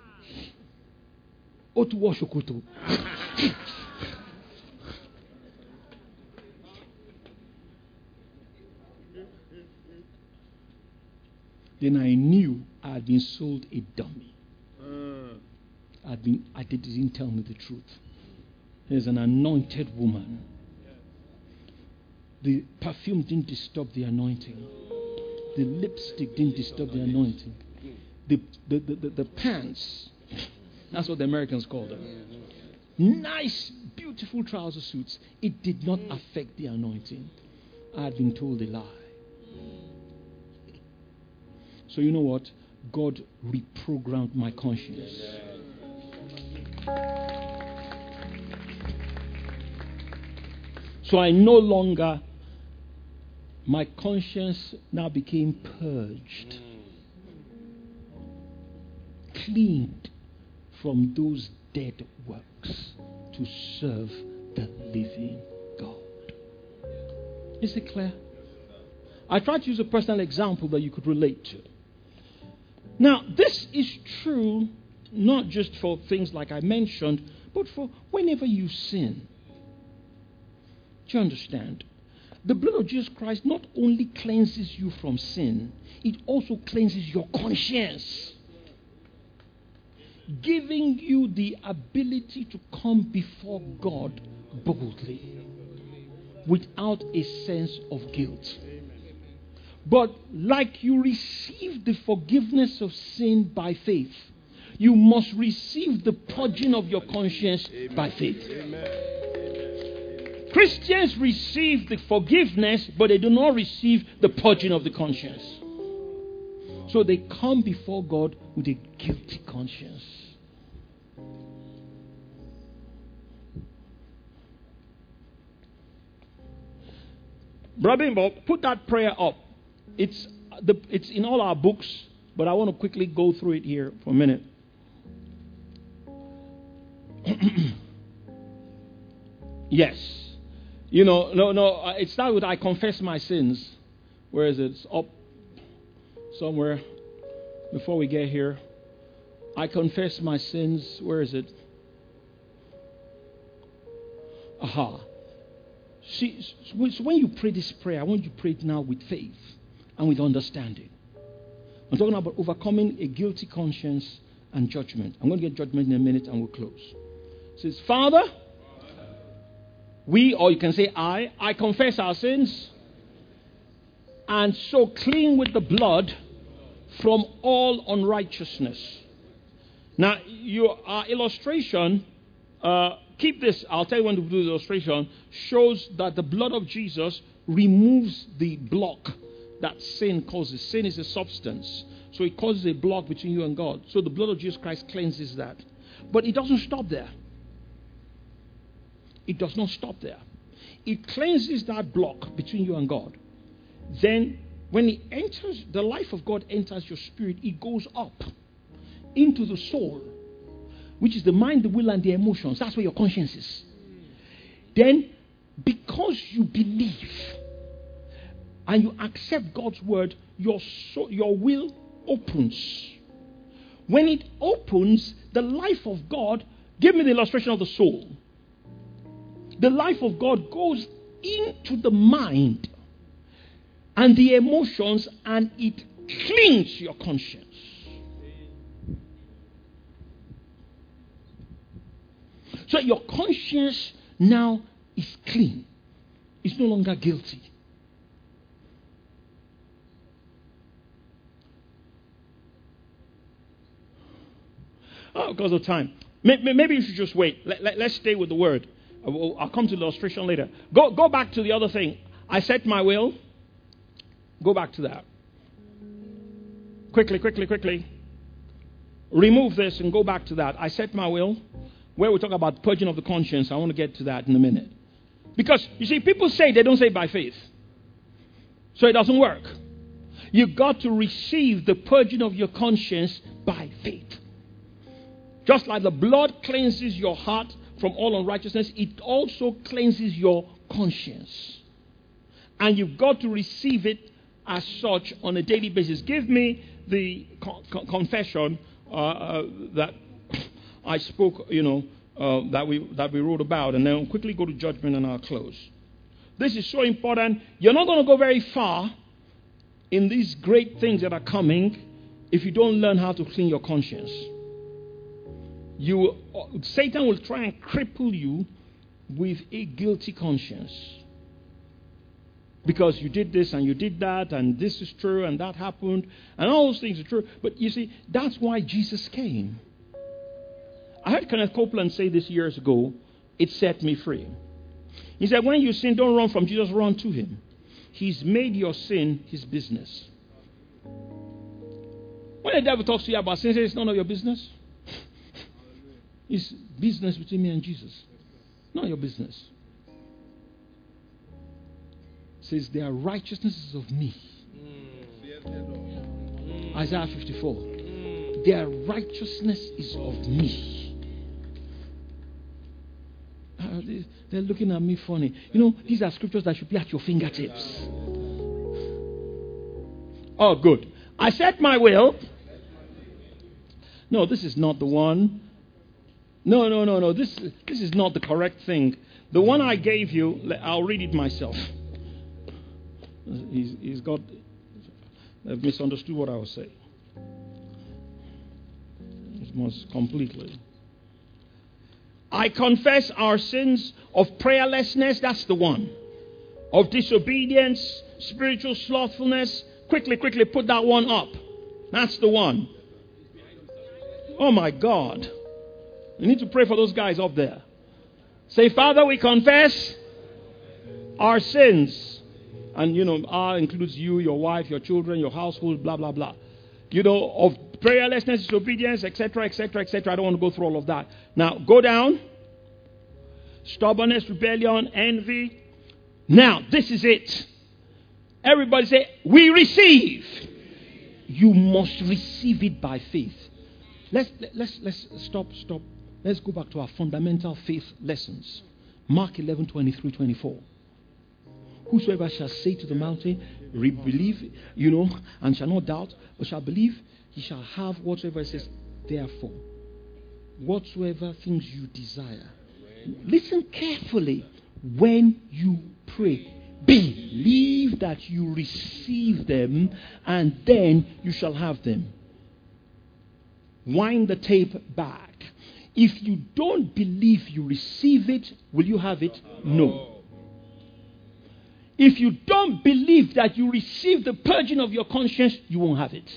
Speaker 1: Otu washokoto. Then I knew I had been sold a dummy. I had been, I did, didn't tell me the truth. There's an anointed woman. The perfume didn't disturb the anointing. The lipstick didn't disturb the anointing. The, the, the, the, the pants, that's what the Americans call them. Nice, beautiful trouser suits. It did not affect the anointing. I had been told a lie. So you know what? God reprogrammed my conscience. So I no longer, my conscience now became purged, cleaned from those dead works to serve the living God. Is it clear? I tried to use a personal example that you could relate to. Now, this is true not just for things like I mentioned, but for whenever you sin. Do you understand? The blood of Jesus Christ not only cleanses you from sin, it also cleanses your conscience, giving you the ability to come before God boldly without a sense of guilt. But like you receive the forgiveness of sin by faith, you must receive the purging of your conscience Amen. By faith. Amen. Christians receive the forgiveness, but they do not receive the purging of the conscience. So they come before God with a guilty conscience. Brother Bimbo, put that prayer up. It's the it's in all our books, but I want to quickly go through it here for a minute. Yes. You know, no, no, it starts with I confess my sins. Where is it? It's up somewhere before we get here. I confess my sins. Where is it? Aha. See, so when you pray this prayer, I want you to pray it now with faith and with understanding. I'm talking about overcoming a guilty conscience and judgment. I'm going to get judgment in a minute and we'll close. It says, Father, we, or you can say I, I confess our sins and so clean with the blood from all unrighteousness. Now, your uh, illustration, uh, keep this, I'll tell you when to do the illustration, shows that the blood of Jesus removes the block that sin causes. Sin is a substance. So it causes a block between you and God. So the blood of Jesus Christ cleanses that. But it doesn't stop there. It does not stop there. It cleanses that block between you and God. Then when it enters, the life of God enters your spirit, it goes up into the soul, which is the mind, the will, and the emotions. That's where your conscience is. Then, because you believe and you accept God's word, your soul, your will opens. When it opens, the life of God, give me the illustration of the soul. The life of God goes into the mind and the emotions, and it cleans your conscience. So your conscience now is clean. It's no longer guilty. Oh, because of time. Maybe you should just wait. Let, let, let's stay with the word. I'll, I'll come to the illustration later. Go, go back to the other thing. I set my will. Go back to that. Quickly, quickly, quickly. Remove this and go back to that. I set my will. Where we talk about purging of the conscience. I want to get to that in a minute. Because, you see, people say they don't say by faith. So it doesn't work. You've got to receive the purging of your conscience by faith. Just like the blood cleanses your heart from all unrighteousness, it also cleanses your conscience. And you've got to receive it as such on a daily basis. Give me the con- con- confession uh, uh, that I spoke, you know, uh, that we that we wrote about, and then we'll quickly go to judgment and I'll close. This is so important. You're not going to go very far in these great things that are coming if you don't learn how to clean your conscience. You will, Satan will try and cripple you with a guilty conscience. Because you did this and you did that, and this is true and that happened, and all those things are true. But you see, that's why Jesus came. I heard Kenneth Copeland say this years ago. It set me free. He said, when you sin, don't run from Jesus, run to him. He's made your sin his business. When the devil talks to you about sin, it's none of your business. It's business between me and Jesus. Not your business. It says, their righteousness is of me. Mm. Isaiah fifty-four. Mm. Their righteousness is of me. Uh, they, they're looking at me funny. You know, these are scriptures that should be at your fingertips. Oh, good. I set my will. No, this is not the one. No, no, no, no. This, this is not the correct thing. The one I gave you, I'll read it myself. He's, he's got, they've misunderstood what I was saying. Most completely. I confess our sins of prayerlessness. That's the one. Of disobedience, spiritual slothfulness. Quickly, quickly put that one up. That's the one. Oh my God. You need to pray for those guys up there. Say, Father, we confess our sins. And, you know, R includes you, your wife, your children, your household, blah, blah, blah. You know, of prayerlessness, disobedience, et cetera, et cetera, et cetera. I don't want to go through all of that. Now, go down. Stubbornness, rebellion, envy. Now, this is it. Everybody say, we receive. You must receive it by faith. Let's, let's, let's stop, stop. Let's go back to our fundamental faith lessons. Mark eleven, twenty-three, twenty-four. Whosoever shall say to the mountain, believe, you know, and shall not doubt, but shall believe, he shall have whatsoever it says. Therefore, whatsoever things you desire. Listen carefully when you pray. Believe that you receive them, and then you shall have them. Wind the tape back. If you don't believe you receive it, will you have it? No. If you don't believe that you receive the purging of your conscience, you won't have it.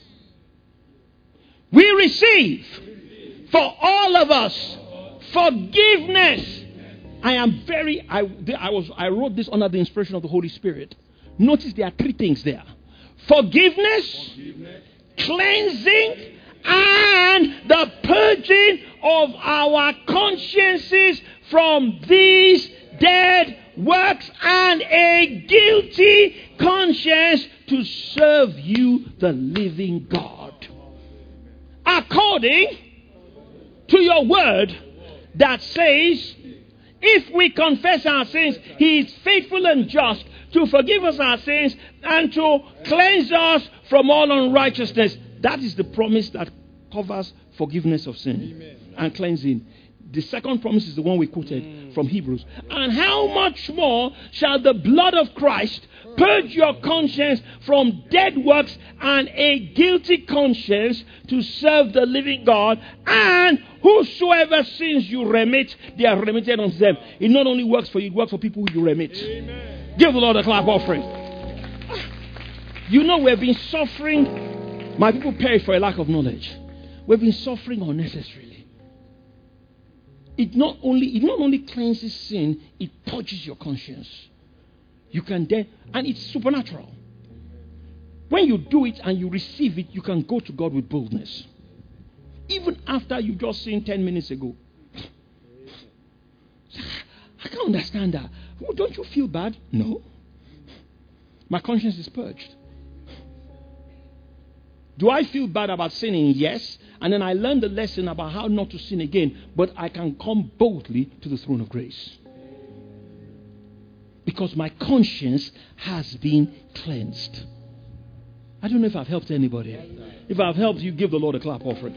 Speaker 1: We receive for all of us forgiveness. I am very, I, I was, I wrote this under the inspiration of the Holy Spirit. Notice there are three things there. Forgiveness, forgiveness cleansing and the purging of our consciences from these dead works and a guilty conscience to serve you, the living God. According to your word that says, if we confess our sins, He is faithful and just to forgive us our sins and to cleanse us from all unrighteousness. That is the promise that covers forgiveness of sin Amen. And cleansing. The second promise is the one we quoted mm. from Hebrews. And how much more shall the blood of Christ purge your conscience from dead works and a guilty conscience to serve the living God? And whosoever sins you remit, they are remitted unto them. It not only works for you, it works for people who you remit. Amen. Give the Lord a clap offering. You know, we've been suffering. My people perish for a lack of knowledge. We've been suffering unnecessarily. It not only it not only cleanses sin, it purges your conscience. You can then, and it's supernatural. When you do it and you receive it, you can go to God with boldness. Even after you just sinned ten minutes ago. I can't understand that. Don't you feel bad? No. My conscience is purged. Do I feel bad about sinning? Yes. And then I learned the lesson about how not to sin again. But I can come boldly to the throne of grace. Because my conscience has been cleansed. I don't know if I've helped anybody. If I've helped you, give the Lord a clap offering.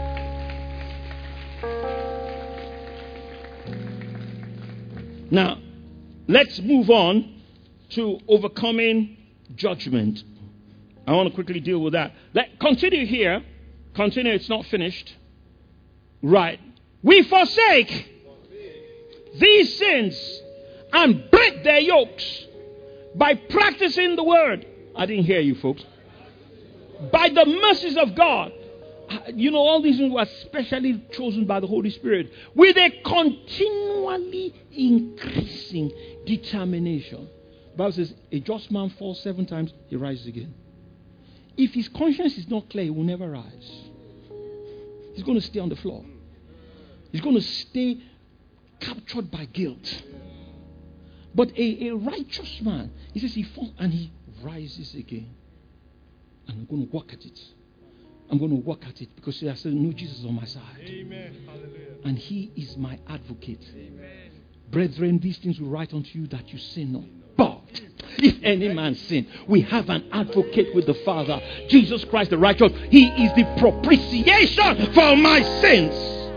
Speaker 1: Now, let's move on to overcoming judgment. I want to quickly deal with that. Let continue here. Continue, it's not finished. Right. We forsake these sins and break their yokes by practicing the word. I didn't hear you, folks. By the mercies of God. You know, all these things were specially chosen by the Holy Spirit with a continually increasing determination. The Bible says, a just man falls seven times, he rises again. If his conscience is not clear, he will never rise. He's going to stay on the floor. He's going to stay captured by guilt. But a, a righteous man, he says he falls and he rises again. And I'm going to work at it. I'm going to work at it because I said, no, Jesus is on my side. Amen. Hallelujah. And He is my advocate. Amen. Brethren, these things will write unto you that you sin not. But if any man sin, we have an advocate with the Father, Jesus Christ the righteous. He is the propitiation for my sins.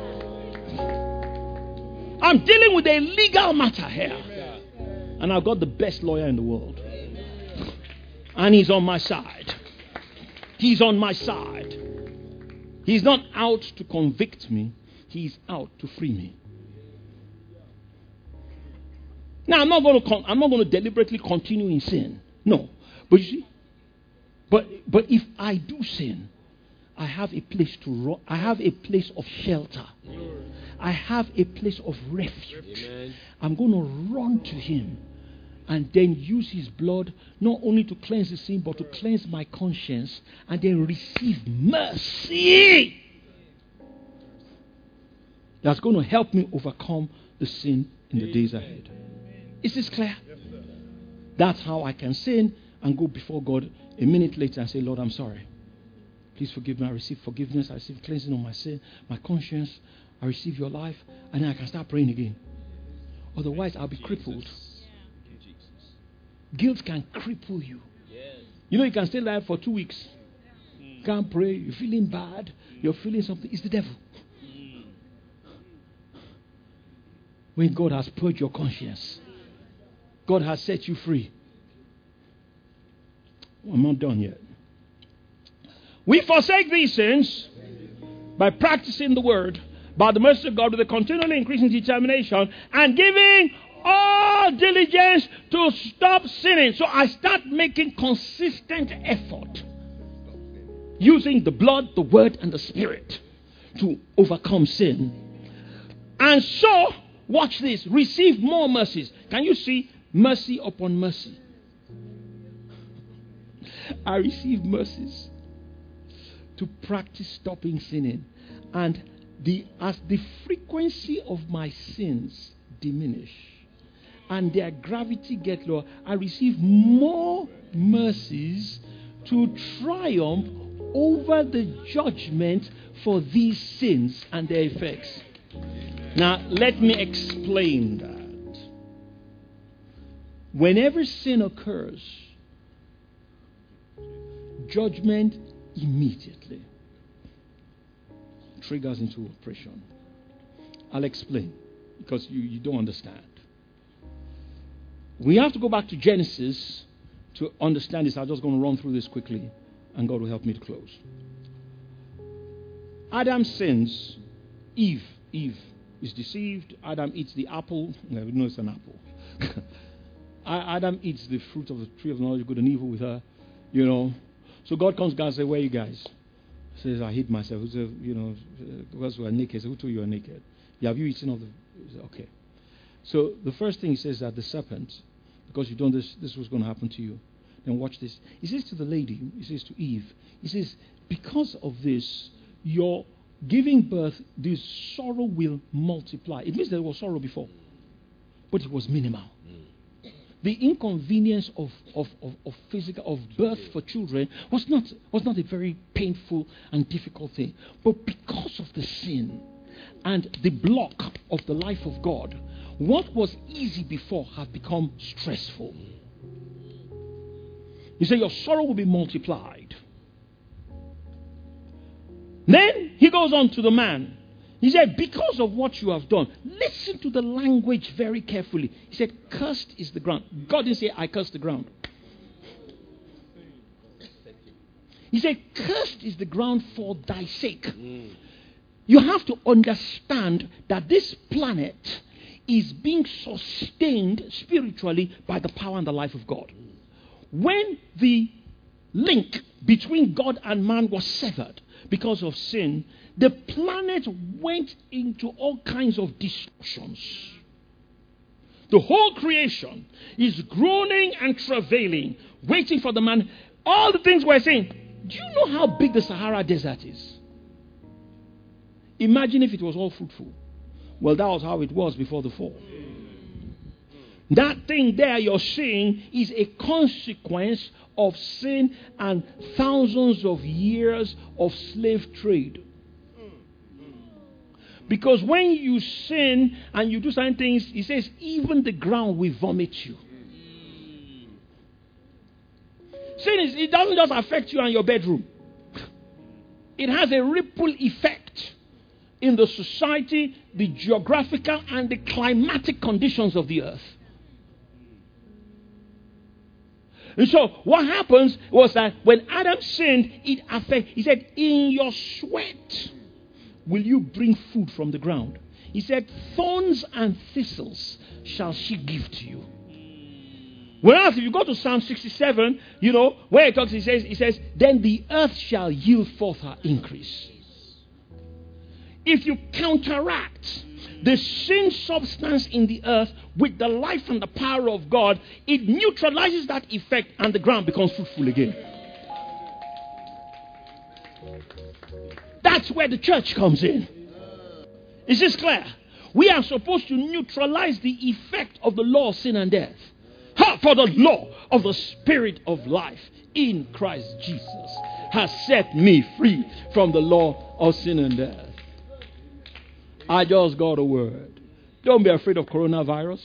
Speaker 1: I'm dealing with a legal matter here. And I've got the best lawyer in the world. And he's on my side. He's on my side. He's not out to convict me. He's out to free me. Now, I'm not going to con- I'm not going to deliberately continue in sin. No. But you see, but but if I do sin, I have a place to run. I have a place of shelter. I have a place of refuge. Amen. I'm going to run to Him and then use His blood not only to cleanse the sin, but to cleanse my conscience and then receive mercy. That's going to help me overcome the sin in the days ahead. Is this clear? Yes, sir. That's how I can sin and go before God a minute later and say, Lord, I'm sorry. Please forgive me. I receive forgiveness. I receive cleansing of my sin, my conscience. I receive your life. And then I can start praying again. Otherwise, I'll be crippled. Guilt can cripple you. You know, you can stay alive for two weeks. Can't pray. You're feeling bad. You're feeling something. It's the devil. When God has purged your conscience, God has set you free. I'm not done yet. We forsake these sins by practicing the word, by the mercy of God, with a continually increasing determination, and giving all diligence to stop sinning. So I start making consistent effort, using the blood, the word, and the spirit to overcome sin. And so, watch this, receive more mercies. Can you see? Mercy upon mercy. I receive mercies. to practice stopping sinning. And the as the frequency of my sins diminish and their gravity get lower, I receive more mercies to triumph over the judgment for these sins and their effects. Now, let me explain that. Whenever sin occurs, judgment immediately triggers into operation. I'll explain, because you, you don't understand. We have to go back to Genesis to understand this. I'm just going to run through this quickly, and God will help me to close. Adam sins. Eve, Eve is deceived. Adam eats the apple. No, we know it's an apple. Adam eats the fruit of the tree of knowledge of good and evil with her, you know. So God comes to God and says, where are you guys? He says, I hid myself. He says, you know, because we are naked. So who told you you are naked? Yeah, have you eaten of the... He said, okay. So the first thing he says that the serpent, because you've done this, this was going to happen to you. Then watch this. He says to the lady, he says to Eve, he says, because of this, your giving birth, this sorrow will multiply. It means there was sorrow before, but it was minimal. The inconvenience of, of, of, of physical of birth for children was not was not a very painful and difficult thing. But because of the sin and the block of the life of God, what was easy before had become stressful. You say your sorrow will be multiplied. Then he goes on to the man. He said, because of what you have done, listen to the language very carefully. He said, cursed is the ground. God didn't say, I cursed the ground. He said, cursed is the ground for thy sake. Mm. You have to understand that this planet is being sustained spiritually by the power and the life of God. When the link between God and man was severed because of sin, the planet went into all kinds of distortions. The whole creation is groaning and travailing, waiting for the man. All the things we're saying. Do you know how big the Sahara Desert is? Imagine if it was all fruitful. Well, that was how it was before the fall. That thing there you're seeing is a consequence of sin and thousands of years of slave trade. Because when you sin and you do certain things, he says, even the ground will vomit you. Sin is, it doesn't just affect you and your bedroom. It has a ripple effect in the society, the geographical, and the climatic conditions of the earth. And so what happens was that when Adam sinned, it affected. He said, in your sweat will you bring food from the ground. He said, thorns and thistles shall she give to you. Whereas if you go to Psalm sixty-seven, you know, where it talks, he says, he says, then the earth shall yield forth her increase. If you counteract the sin substance in the earth with the life and the power of God, it neutralizes that effect and the ground becomes fruitful again. That's where the church comes in. Is this clear? We are supposed to neutralize the effect of the law of sin and death. Ha, for the law of the Spirit of life in Christ Jesus has set me free from the law of sin and death. I just got a word. Don't be afraid of coronavirus.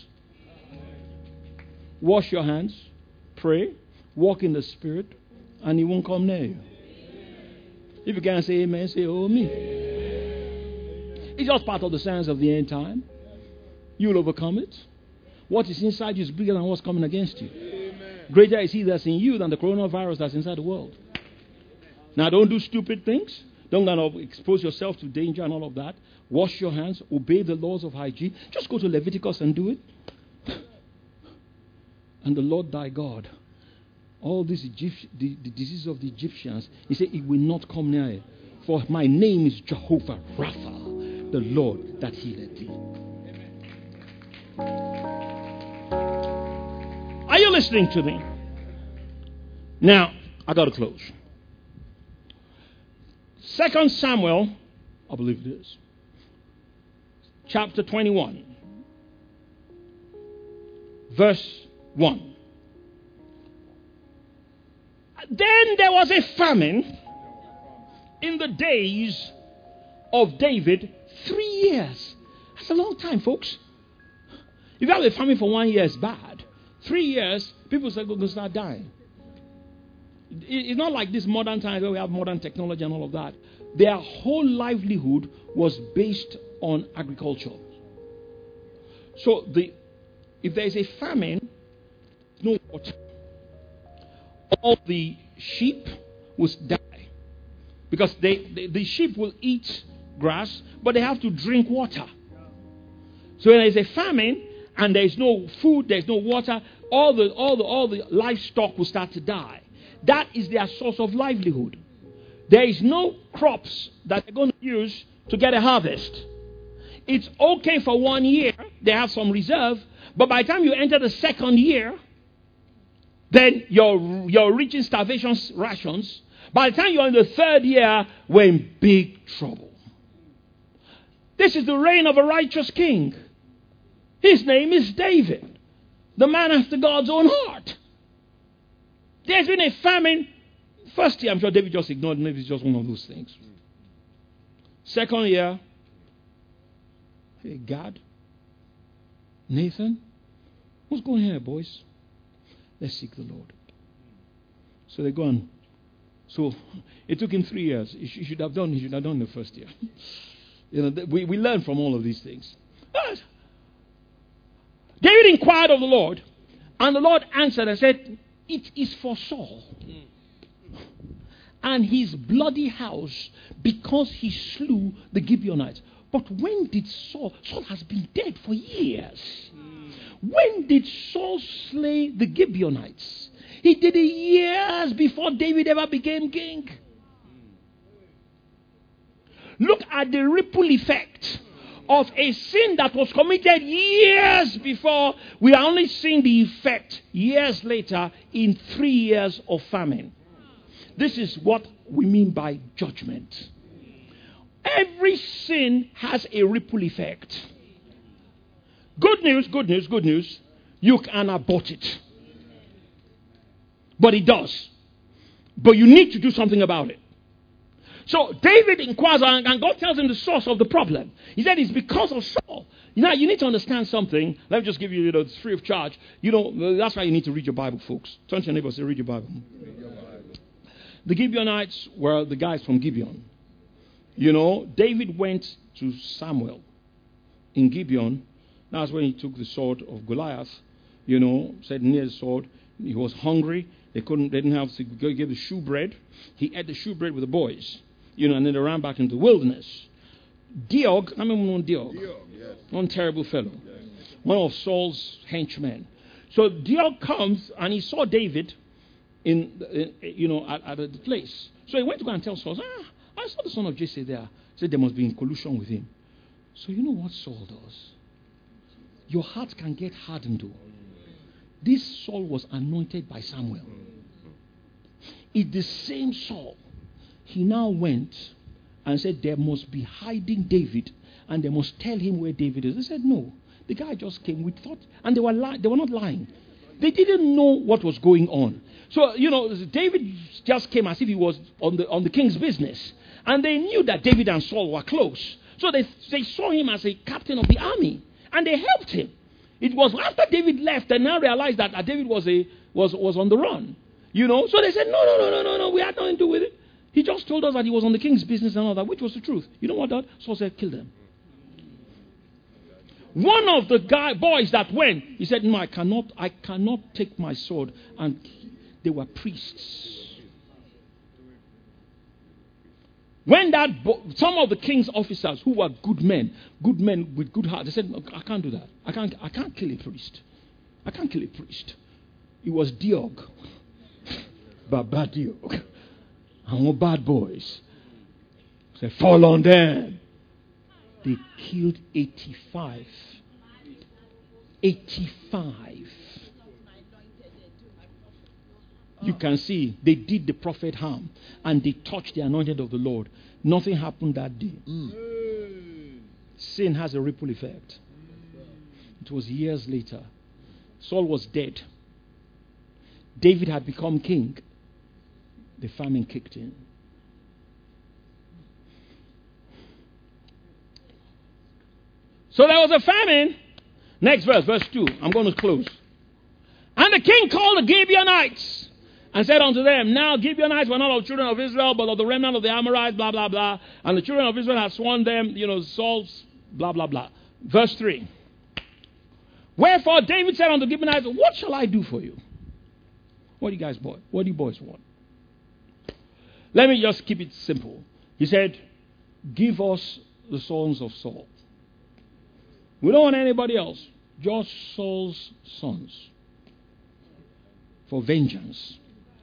Speaker 1: Wash your hands, pray, walk in the Spirit, and it won't come near you. If you can't say amen, say oh me. It's just part of the signs of the end time. You'll overcome it. What is inside you is bigger than what's coming against you. Amen. Greater is he that's in you than the coronavirus that's inside the world. Now, don't do stupid things. Don't kind of expose yourself to danger and all of that. Wash your hands. Obey the laws of hygiene. Just go to Leviticus and do it. And the Lord thy God, all these Egypt, the, the diseases of the Egyptians, he said, it will not come near you. For my name is Jehovah Rapha, the Lord that healeth thee. Are you listening to me? Now, I got to close. Second Samuel, I believe it is, chapter twenty-one, verse one. Then there was a famine in the days of David, three years. That's a long time, folks. If you have a famine for one year, it's bad. Three years, people are going to start dying. It's not like this modern times where we have modern technology and all of that. Their whole livelihood was based on agriculture. So the if there is a famine, no water. All the sheep will die. Because they, they, the sheep will eat grass, but they have to drink water. So when there is a famine and there is no food, there is no water, all the all the all the livestock will start to die. That is their source of livelihood. There is no crops that they're going to use to get a harvest. It's okay for one year. They have some reserve. But by the time you enter the second year, then you're, you're reaching starvation rations. By the time you're in the third year, we're in big trouble. This is the reign of a righteous king. His name is David, the man after God's own heart. There's been a famine. First year, I'm sure David just ignored it. Maybe it's just one of those things. Second year, hey, God, Nathan, what's going on here, boys? Let's seek the Lord. So they go on. So it took him three years. He should have done. He should have done the first year. You know, we we learn from all of these things. But David inquired of the Lord, and the Lord answered and said, "It is for Saul and his bloody house, because he slew the Gibeonites." But when did Saul? Saul has been dead for years. When did Saul slay the Gibeonites? He did it years before David ever became king. Look at the ripple effect of a sin that was committed years before. We are only seeing the effect years later in three years of famine. This is what we mean by judgment. Every sin has a ripple effect. Good news, good news, good news. You can abort it. But it does. But you need to do something about it. So David inquires, and God tells him the source of the problem. He said it's because of Saul. Now you need to understand something. Let me just give you, you know, it's free of charge. You know, that's why you need to read your Bible, folks. Turn to your neighbor and say, read your Bible. Read your Bible. The Gibeonites were the guys from Gibeon. You know, David went to Samuel in Gibeon. That's when he took the sword of Goliath. You know, said near the sword. He was hungry. They couldn't. They didn't have to go give the shoe bread. He ate the shoe bread with the boys. You know, and then they ran back into the wilderness. Diog, I remember one Diog. Diog, yes. One terrible fellow. Yes. One of Saul's henchmen. So Diog comes and he saw David in, in you know, at, at the place. So he went to go and tell Saul, ah, I saw the son of Jesse there. He said there must be in collusion with him. So you know what Saul does? Your heart can get hardened though. This Saul was anointed by Samuel. It's the same Saul. He now went and said there must be hiding David and they must tell him where David is. They said no. The guy just came with thought, and they were li- they were not lying. They didn't know what was going on. So, you know, David just came as if he was on the on the king's business. And they knew that David and Saul were close. So they, they saw him as a captain of the army. And they helped him. It was after David left, they now realized that David was a was, was on the run. You know, so they said, no, no, no, no, no, no, we had nothing to do with it. He just told us that he was on the king's business and all that, which was the truth. You know what that? Saul said, kill them. One of the guy boys that went, he said, no, I cannot, I cannot take my sword. And they were priests. When that, bo- some of the king's officers who were good men, good men with good heart, they said, I can't do that. I can't, I can't kill a priest. I can't kill a priest. It was Diog. Baba Diog. And more bad boys. Say, fall on them. They killed eighty-five. eighty-five. You can see they did the prophet harm and they touched the anointed of the Lord. Nothing happened that day. Mm. Sin has a ripple effect. It was years later. Saul was dead. David had become king. The famine kicked in. So there was a famine. Next verse, verse two. I'm going to close. And the king called the Gibeonites and said unto them, now Gibeonites were not of children of Israel, but of the remnant of the Amorites, blah, blah, blah. And the children of Israel had sworn them, you know, Saul's, blah, blah, blah. Verse three. Wherefore David said unto the Gibeonites, what shall I do for you? What do you guys boy? What do you boys want? Let me just keep it simple. He said, give us the sons of Saul. We don't want anybody else. Just Saul's sons. For vengeance.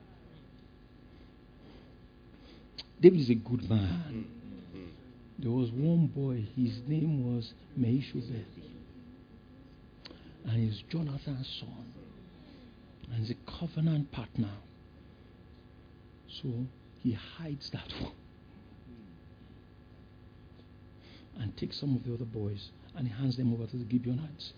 Speaker 1: David is a good man. There was one boy, his name was Mephibosheth. And he's Jonathan's son. And he's a covenant partner. So he hides that one. And takes some of the other boys and he hands them over to the Gibeonites.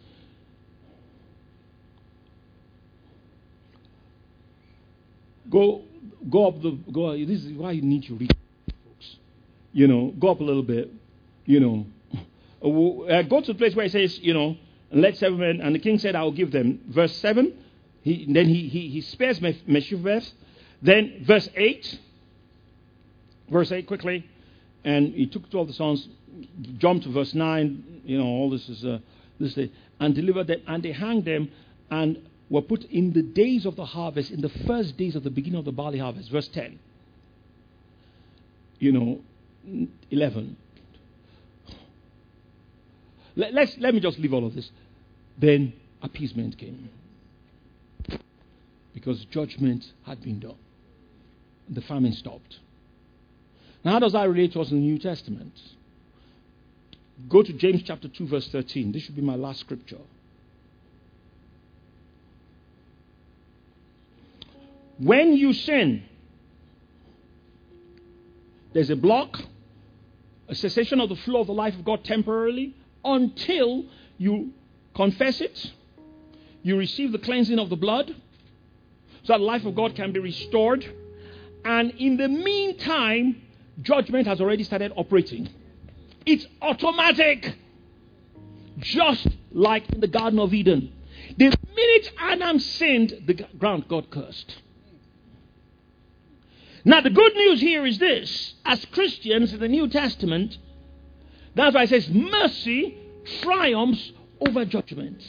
Speaker 1: Go, go up the. Go. This is why you need to read, folks. You know, go up a little bit. You know, uh, go to the place where it says, you know, let seven men. And the king said, "I will give them." Verse seven. He then he he he spares Mephibosheth. Then verse eight. Verse eight quickly, and he took two of the sons. Jump to verse nine. You know, all this is uh, this day, and delivered them, and they hanged them, and were put in the days of the harvest, in the first days of the beginning of the barley harvest. Verse ten. You know, eleven. Let, let's, let me just leave all of this. Then appeasement came. Because judgment had been done. The famine stopped. Now, how does that relate to us in the New Testament? Go to James chapter two, verse thirteen. This should be my last scripture. When you sin, there's a block, a cessation of the flow of the life of God temporarily until you confess it, you receive the cleansing of the blood, so that the life of God can be restored. And in the meantime, judgment has already started operating. It's automatic. Just like in the Garden of Eden. The minute Adam sinned, the ground got cursed. Now, the good news here is this. As Christians in the New Testament, that's why it says mercy triumphs over judgment.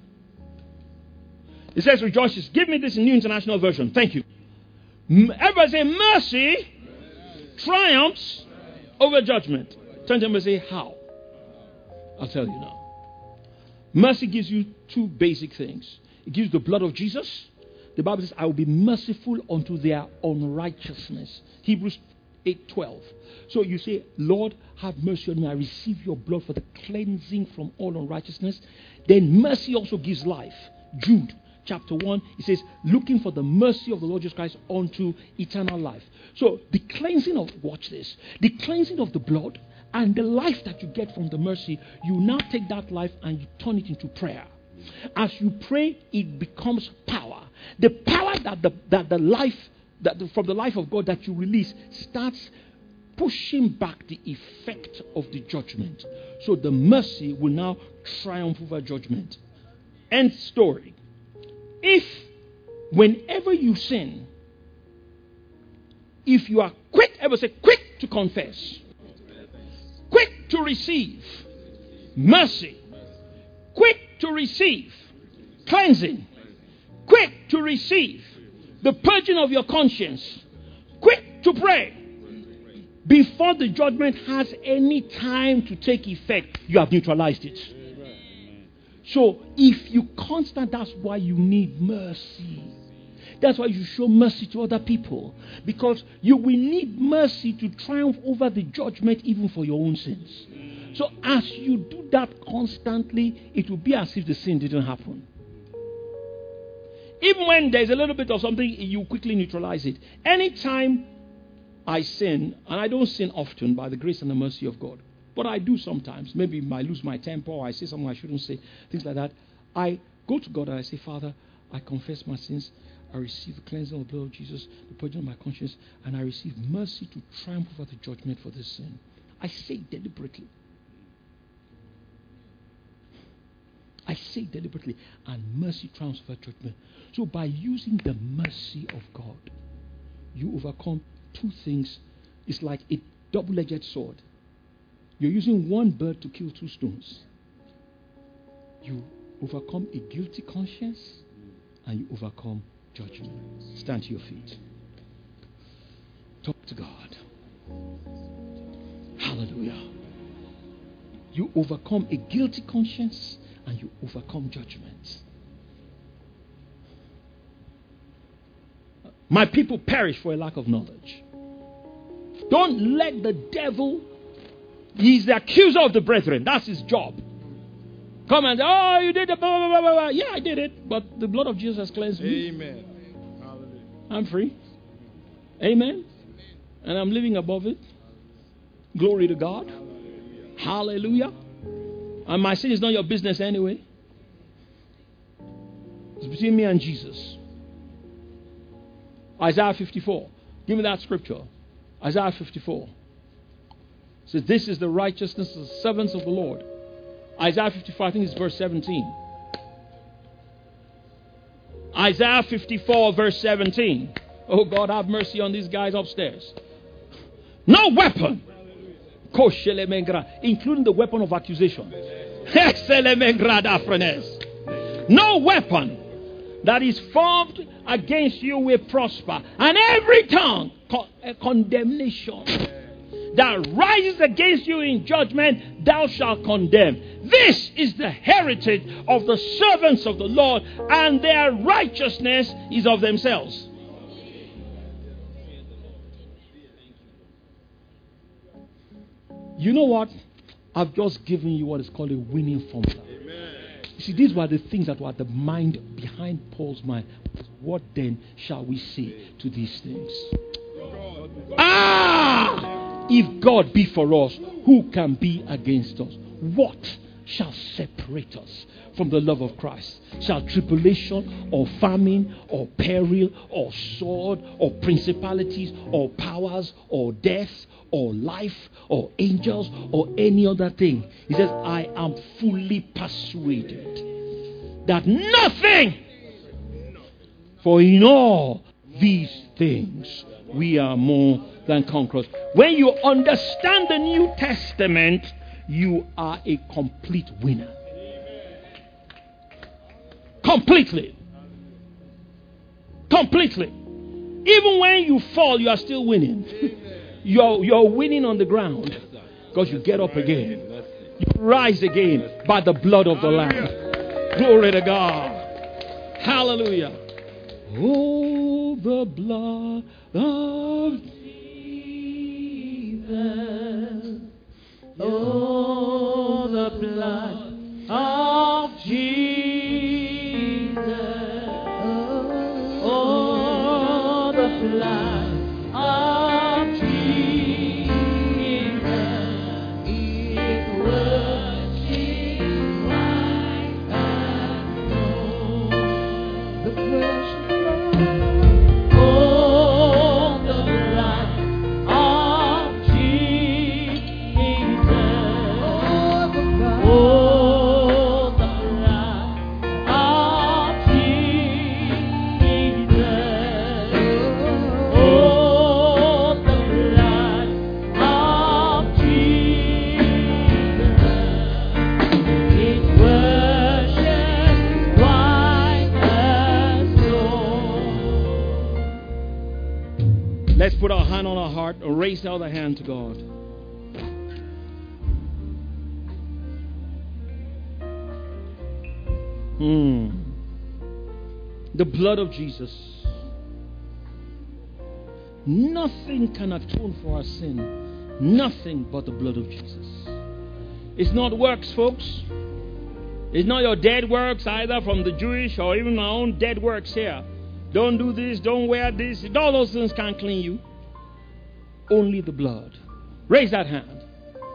Speaker 1: It says rejoices. Give me this in New International Version. Thank you. Everybody say mercy triumphs over judgment. Turn to them and say how. I'll tell you now. Mercy gives you two basic things. It gives the blood of Jesus. The Bible says, I will be merciful unto their unrighteousness. Hebrews eight twelve. So you say, Lord, have mercy on me. I receive your blood for the cleansing from all unrighteousness. Then mercy also gives life. Jude chapter one, it says, looking for the mercy of the Lord Jesus Christ unto eternal life. So the cleansing of, watch this, the cleansing of the blood and the life that you get from the mercy, you now take that life and you turn it into prayer. As you pray, it becomes power. The power that the that the life that the, from the life of God that you release starts pushing back the effect of the judgment. So the mercy will now triumph over judgment. End story. If whenever you sin, if you are quick, ever say quick to confess, quick to receive mercy, quick to receive cleansing, quick to receive the purging of your conscience, quick to pray, before the judgment has any time to take effect, you have neutralized it. So if you constant, that's why you need mercy. That's why you show mercy to other people, because you will need mercy to triumph over the judgment even for your own sins. So as you do that constantly, it will be as if the sin didn't happen. Even when there's a little bit of something, you quickly neutralize it. Anytime I sin, and I don't sin often by the grace and the mercy of God, but I do sometimes. Maybe I lose my temper, or I say something I shouldn't say, things like that. I go to God and I say, Father, I confess my sins. I receive the cleansing of the blood of Jesus, the purging of my conscience, and I receive mercy to triumph over the judgment for this sin. I say it deliberately. I say it deliberately, and mercy triumphs over judgment. So by using the mercy of God, you overcome two things. It's like a double-edged sword. You're using one bird to kill two stones. You overcome a guilty conscience, and you overcome judgment. Stand to your feet. Talk to God. Hallelujah. You overcome a guilty conscience, and you overcome judgment. My people perish for a lack of knowledge. Don't let the devil, he's the accuser of the brethren. That's his job. Come and say, oh, you did it. Blah, blah, blah, blah, blah. Yeah, I did it. But the blood of Jesus has cleansed me.
Speaker 2: Amen. Hallelujah.
Speaker 1: I'm free. Amen. And I'm living above it. Glory to God. Hallelujah. And my sin is not your business anyway. It's between me and Jesus. Isaiah fifty-four. Give me that scripture. Isaiah fifty-four. It says, this is the righteousness of the servants of the Lord. Isaiah fifty-four, I think it's verse seventeen. Isaiah fifty-four, verse seventeen. Oh God, have mercy on these guys upstairs. No weapon, including the weapon of accusation. No weapon that is formed against you will prosper, and every tongue, con- condemnation, that rises against you in judgment, thou shalt condemn. This is the heritage of the servants of the Lord, and their righteousness is of themselves. You know what? I've just given you what is called a winning formula. You see, these were the things that were at the mind behind Paul's mind. What then shall we say to these things? Ah! If God be for us, who can be against us? What shall separate us from the love of Christ? Shall tribulation or famine or peril or sword or principalities or powers or death or life or angels or any other thing? He says, I am fully persuaded that nothing, for in all these things we are more than conquerors. When you understand the New Testament, you are a complete winner. Completely. Completely. Even when you fall, you are still winning. You're, you're winning on the ground because you get up again. You rise again by the blood of the Lamb. Glory to God. Hallelujah. Oh, the blood of Jesus. Oh, the blood of Jesus. Oh, the blood of Jesus. It washes white as snow. The precious blood. Oh, the blood of Jesus. Oh, the blood of Jesus. Oh, the blood of Jesus. It washes white as snow. Let's put our hand on our heart and raise the other hand to God. Mm. The blood of Jesus. Nothing can atone for our sin. Nothing but the blood of Jesus. It's not works, folks. It's not your dead works either from the Jewish or even our own dead works here. Don't do this, don't wear this. All those things can't clean you. Only the blood. Raise that hand.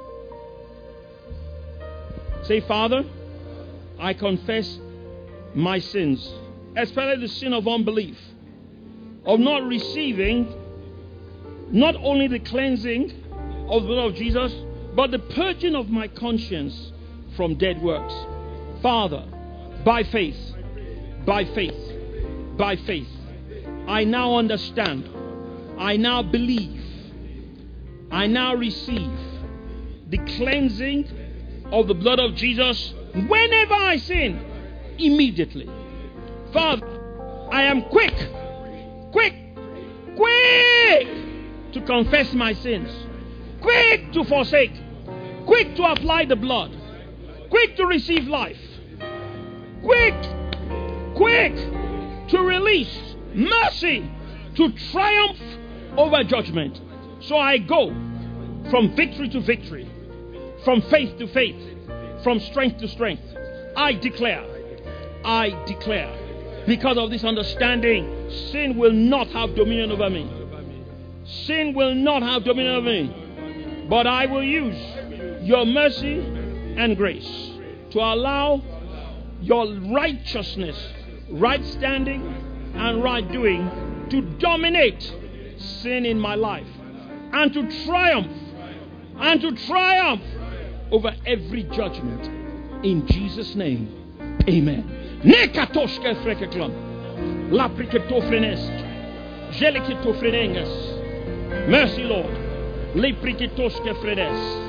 Speaker 1: Say, Father, I confess my sins, especially the sin of unbelief, of not receiving not only the cleansing of the blood of Jesus, but the purging of my conscience from dead works. Father, by faith, by faith, by faith, I now understand, I now believe, I now receive the cleansing of the blood of Jesus whenever I sin, immediately. Father, I am quick, quick, quick to confess my sins, quick to forsake, quick to apply the blood, quick to receive life, quick, quick to release mercy, to triumph over judgment. So I go from victory to victory, from faith to faith, from strength to strength. I declare, I declare, because of this understanding, sin will not have dominion over me. Sin will not have dominion over me. But I will use your mercy and grace to allow your righteousness, right standing, and right doing to dominate sin in my life and to triumph and to triumph over every judgment in Jesus' name. Amen. Nekatoshke frekeklam. Lapriketofrenesk. Jeleketofrenengas. Mercy, Lord. Lepriketoshke frenes.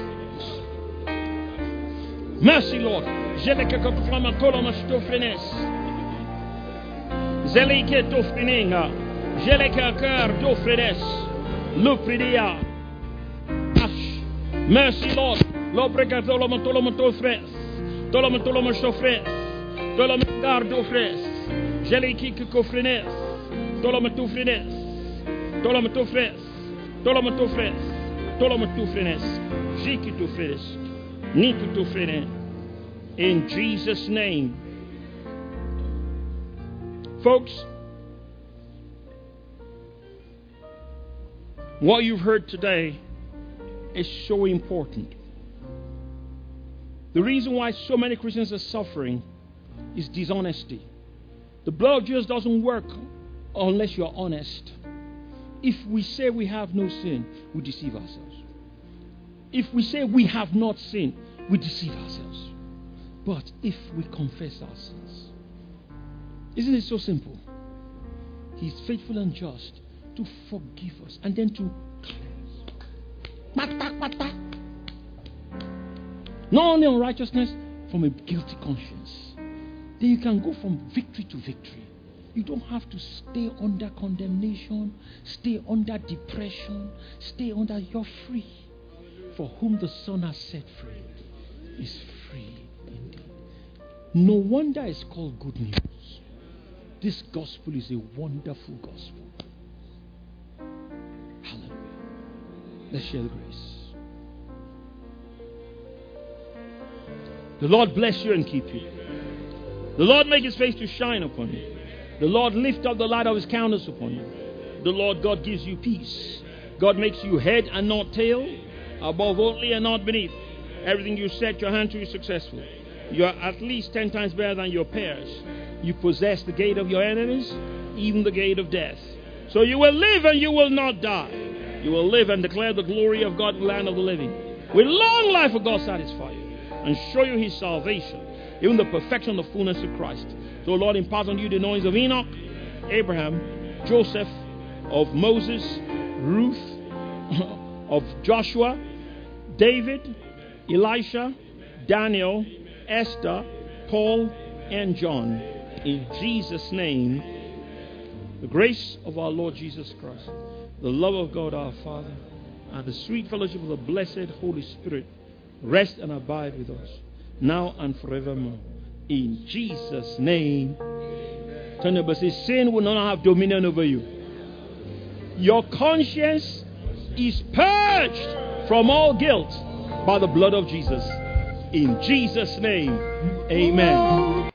Speaker 1: Mercy, Lord. Jeleketoflamatolomastofrenes. Zeleketofrenenga. Jelekakar dofrenes. Lupridia. Ash. Mercy, Lord. Loprekatolomatolomatofres. Tolomatolomastofres. Tolomatardofres. Jelekikofrenes. Tolomatofrenes. Tolomatofres. Tolomatofres. Tolomatofrenes. Jikitofres. Nikitofrenes. In Jesus' name. Folks, what you've heard today is so important. The reason why so many Christians are suffering is dishonesty. The blood of Jesus doesn't work unless you're honest. If we say we have no sin, we deceive ourselves. If we say we have not sinned, we deceive ourselves. But if we confess our sins, isn't it so simple? He's faithful and just to forgive us and then to cleanse. Not only unrighteousness, from a guilty conscience. Then you can go from victory to victory. You don't have to stay under condemnation, stay under depression, stay under, you're free. For whom the Son has set free is free indeed. No wonder it's called good news. This gospel is a wonderful gospel. Hallelujah. Let's share the grace. The Lord bless you and keep you. The Lord make his face to shine upon you. The Lord lift up the light of his countenance upon you. The Lord God gives you peace. God makes you head and not tail, above only and not beneath. Everything you set your hand to is successful. You are at least ten times better than your peers. You possess the gate of your enemies, even the gate of death. So you will live and you will not die. You will live and declare the glory of God in the land of the living. With long life will God satisfy you and show you his salvation, even the perfection of the fullness of Christ. So Lord, impart on you the knowledge of Enoch, Abraham, Joseph, of Moses, Ruth, of Joshua, David, Elisha, Daniel, Esther, Paul, and John. In Jesus' name, the grace of our Lord Jesus Christ, the love of God our Father, and the sweet fellowship of the blessed Holy Spirit rest and abide with us now and forevermore. In Jesus' name. Turn your say, sin will not have dominion over you. Your conscience is purged from all guilt by the blood of Jesus. In Jesus' name, amen.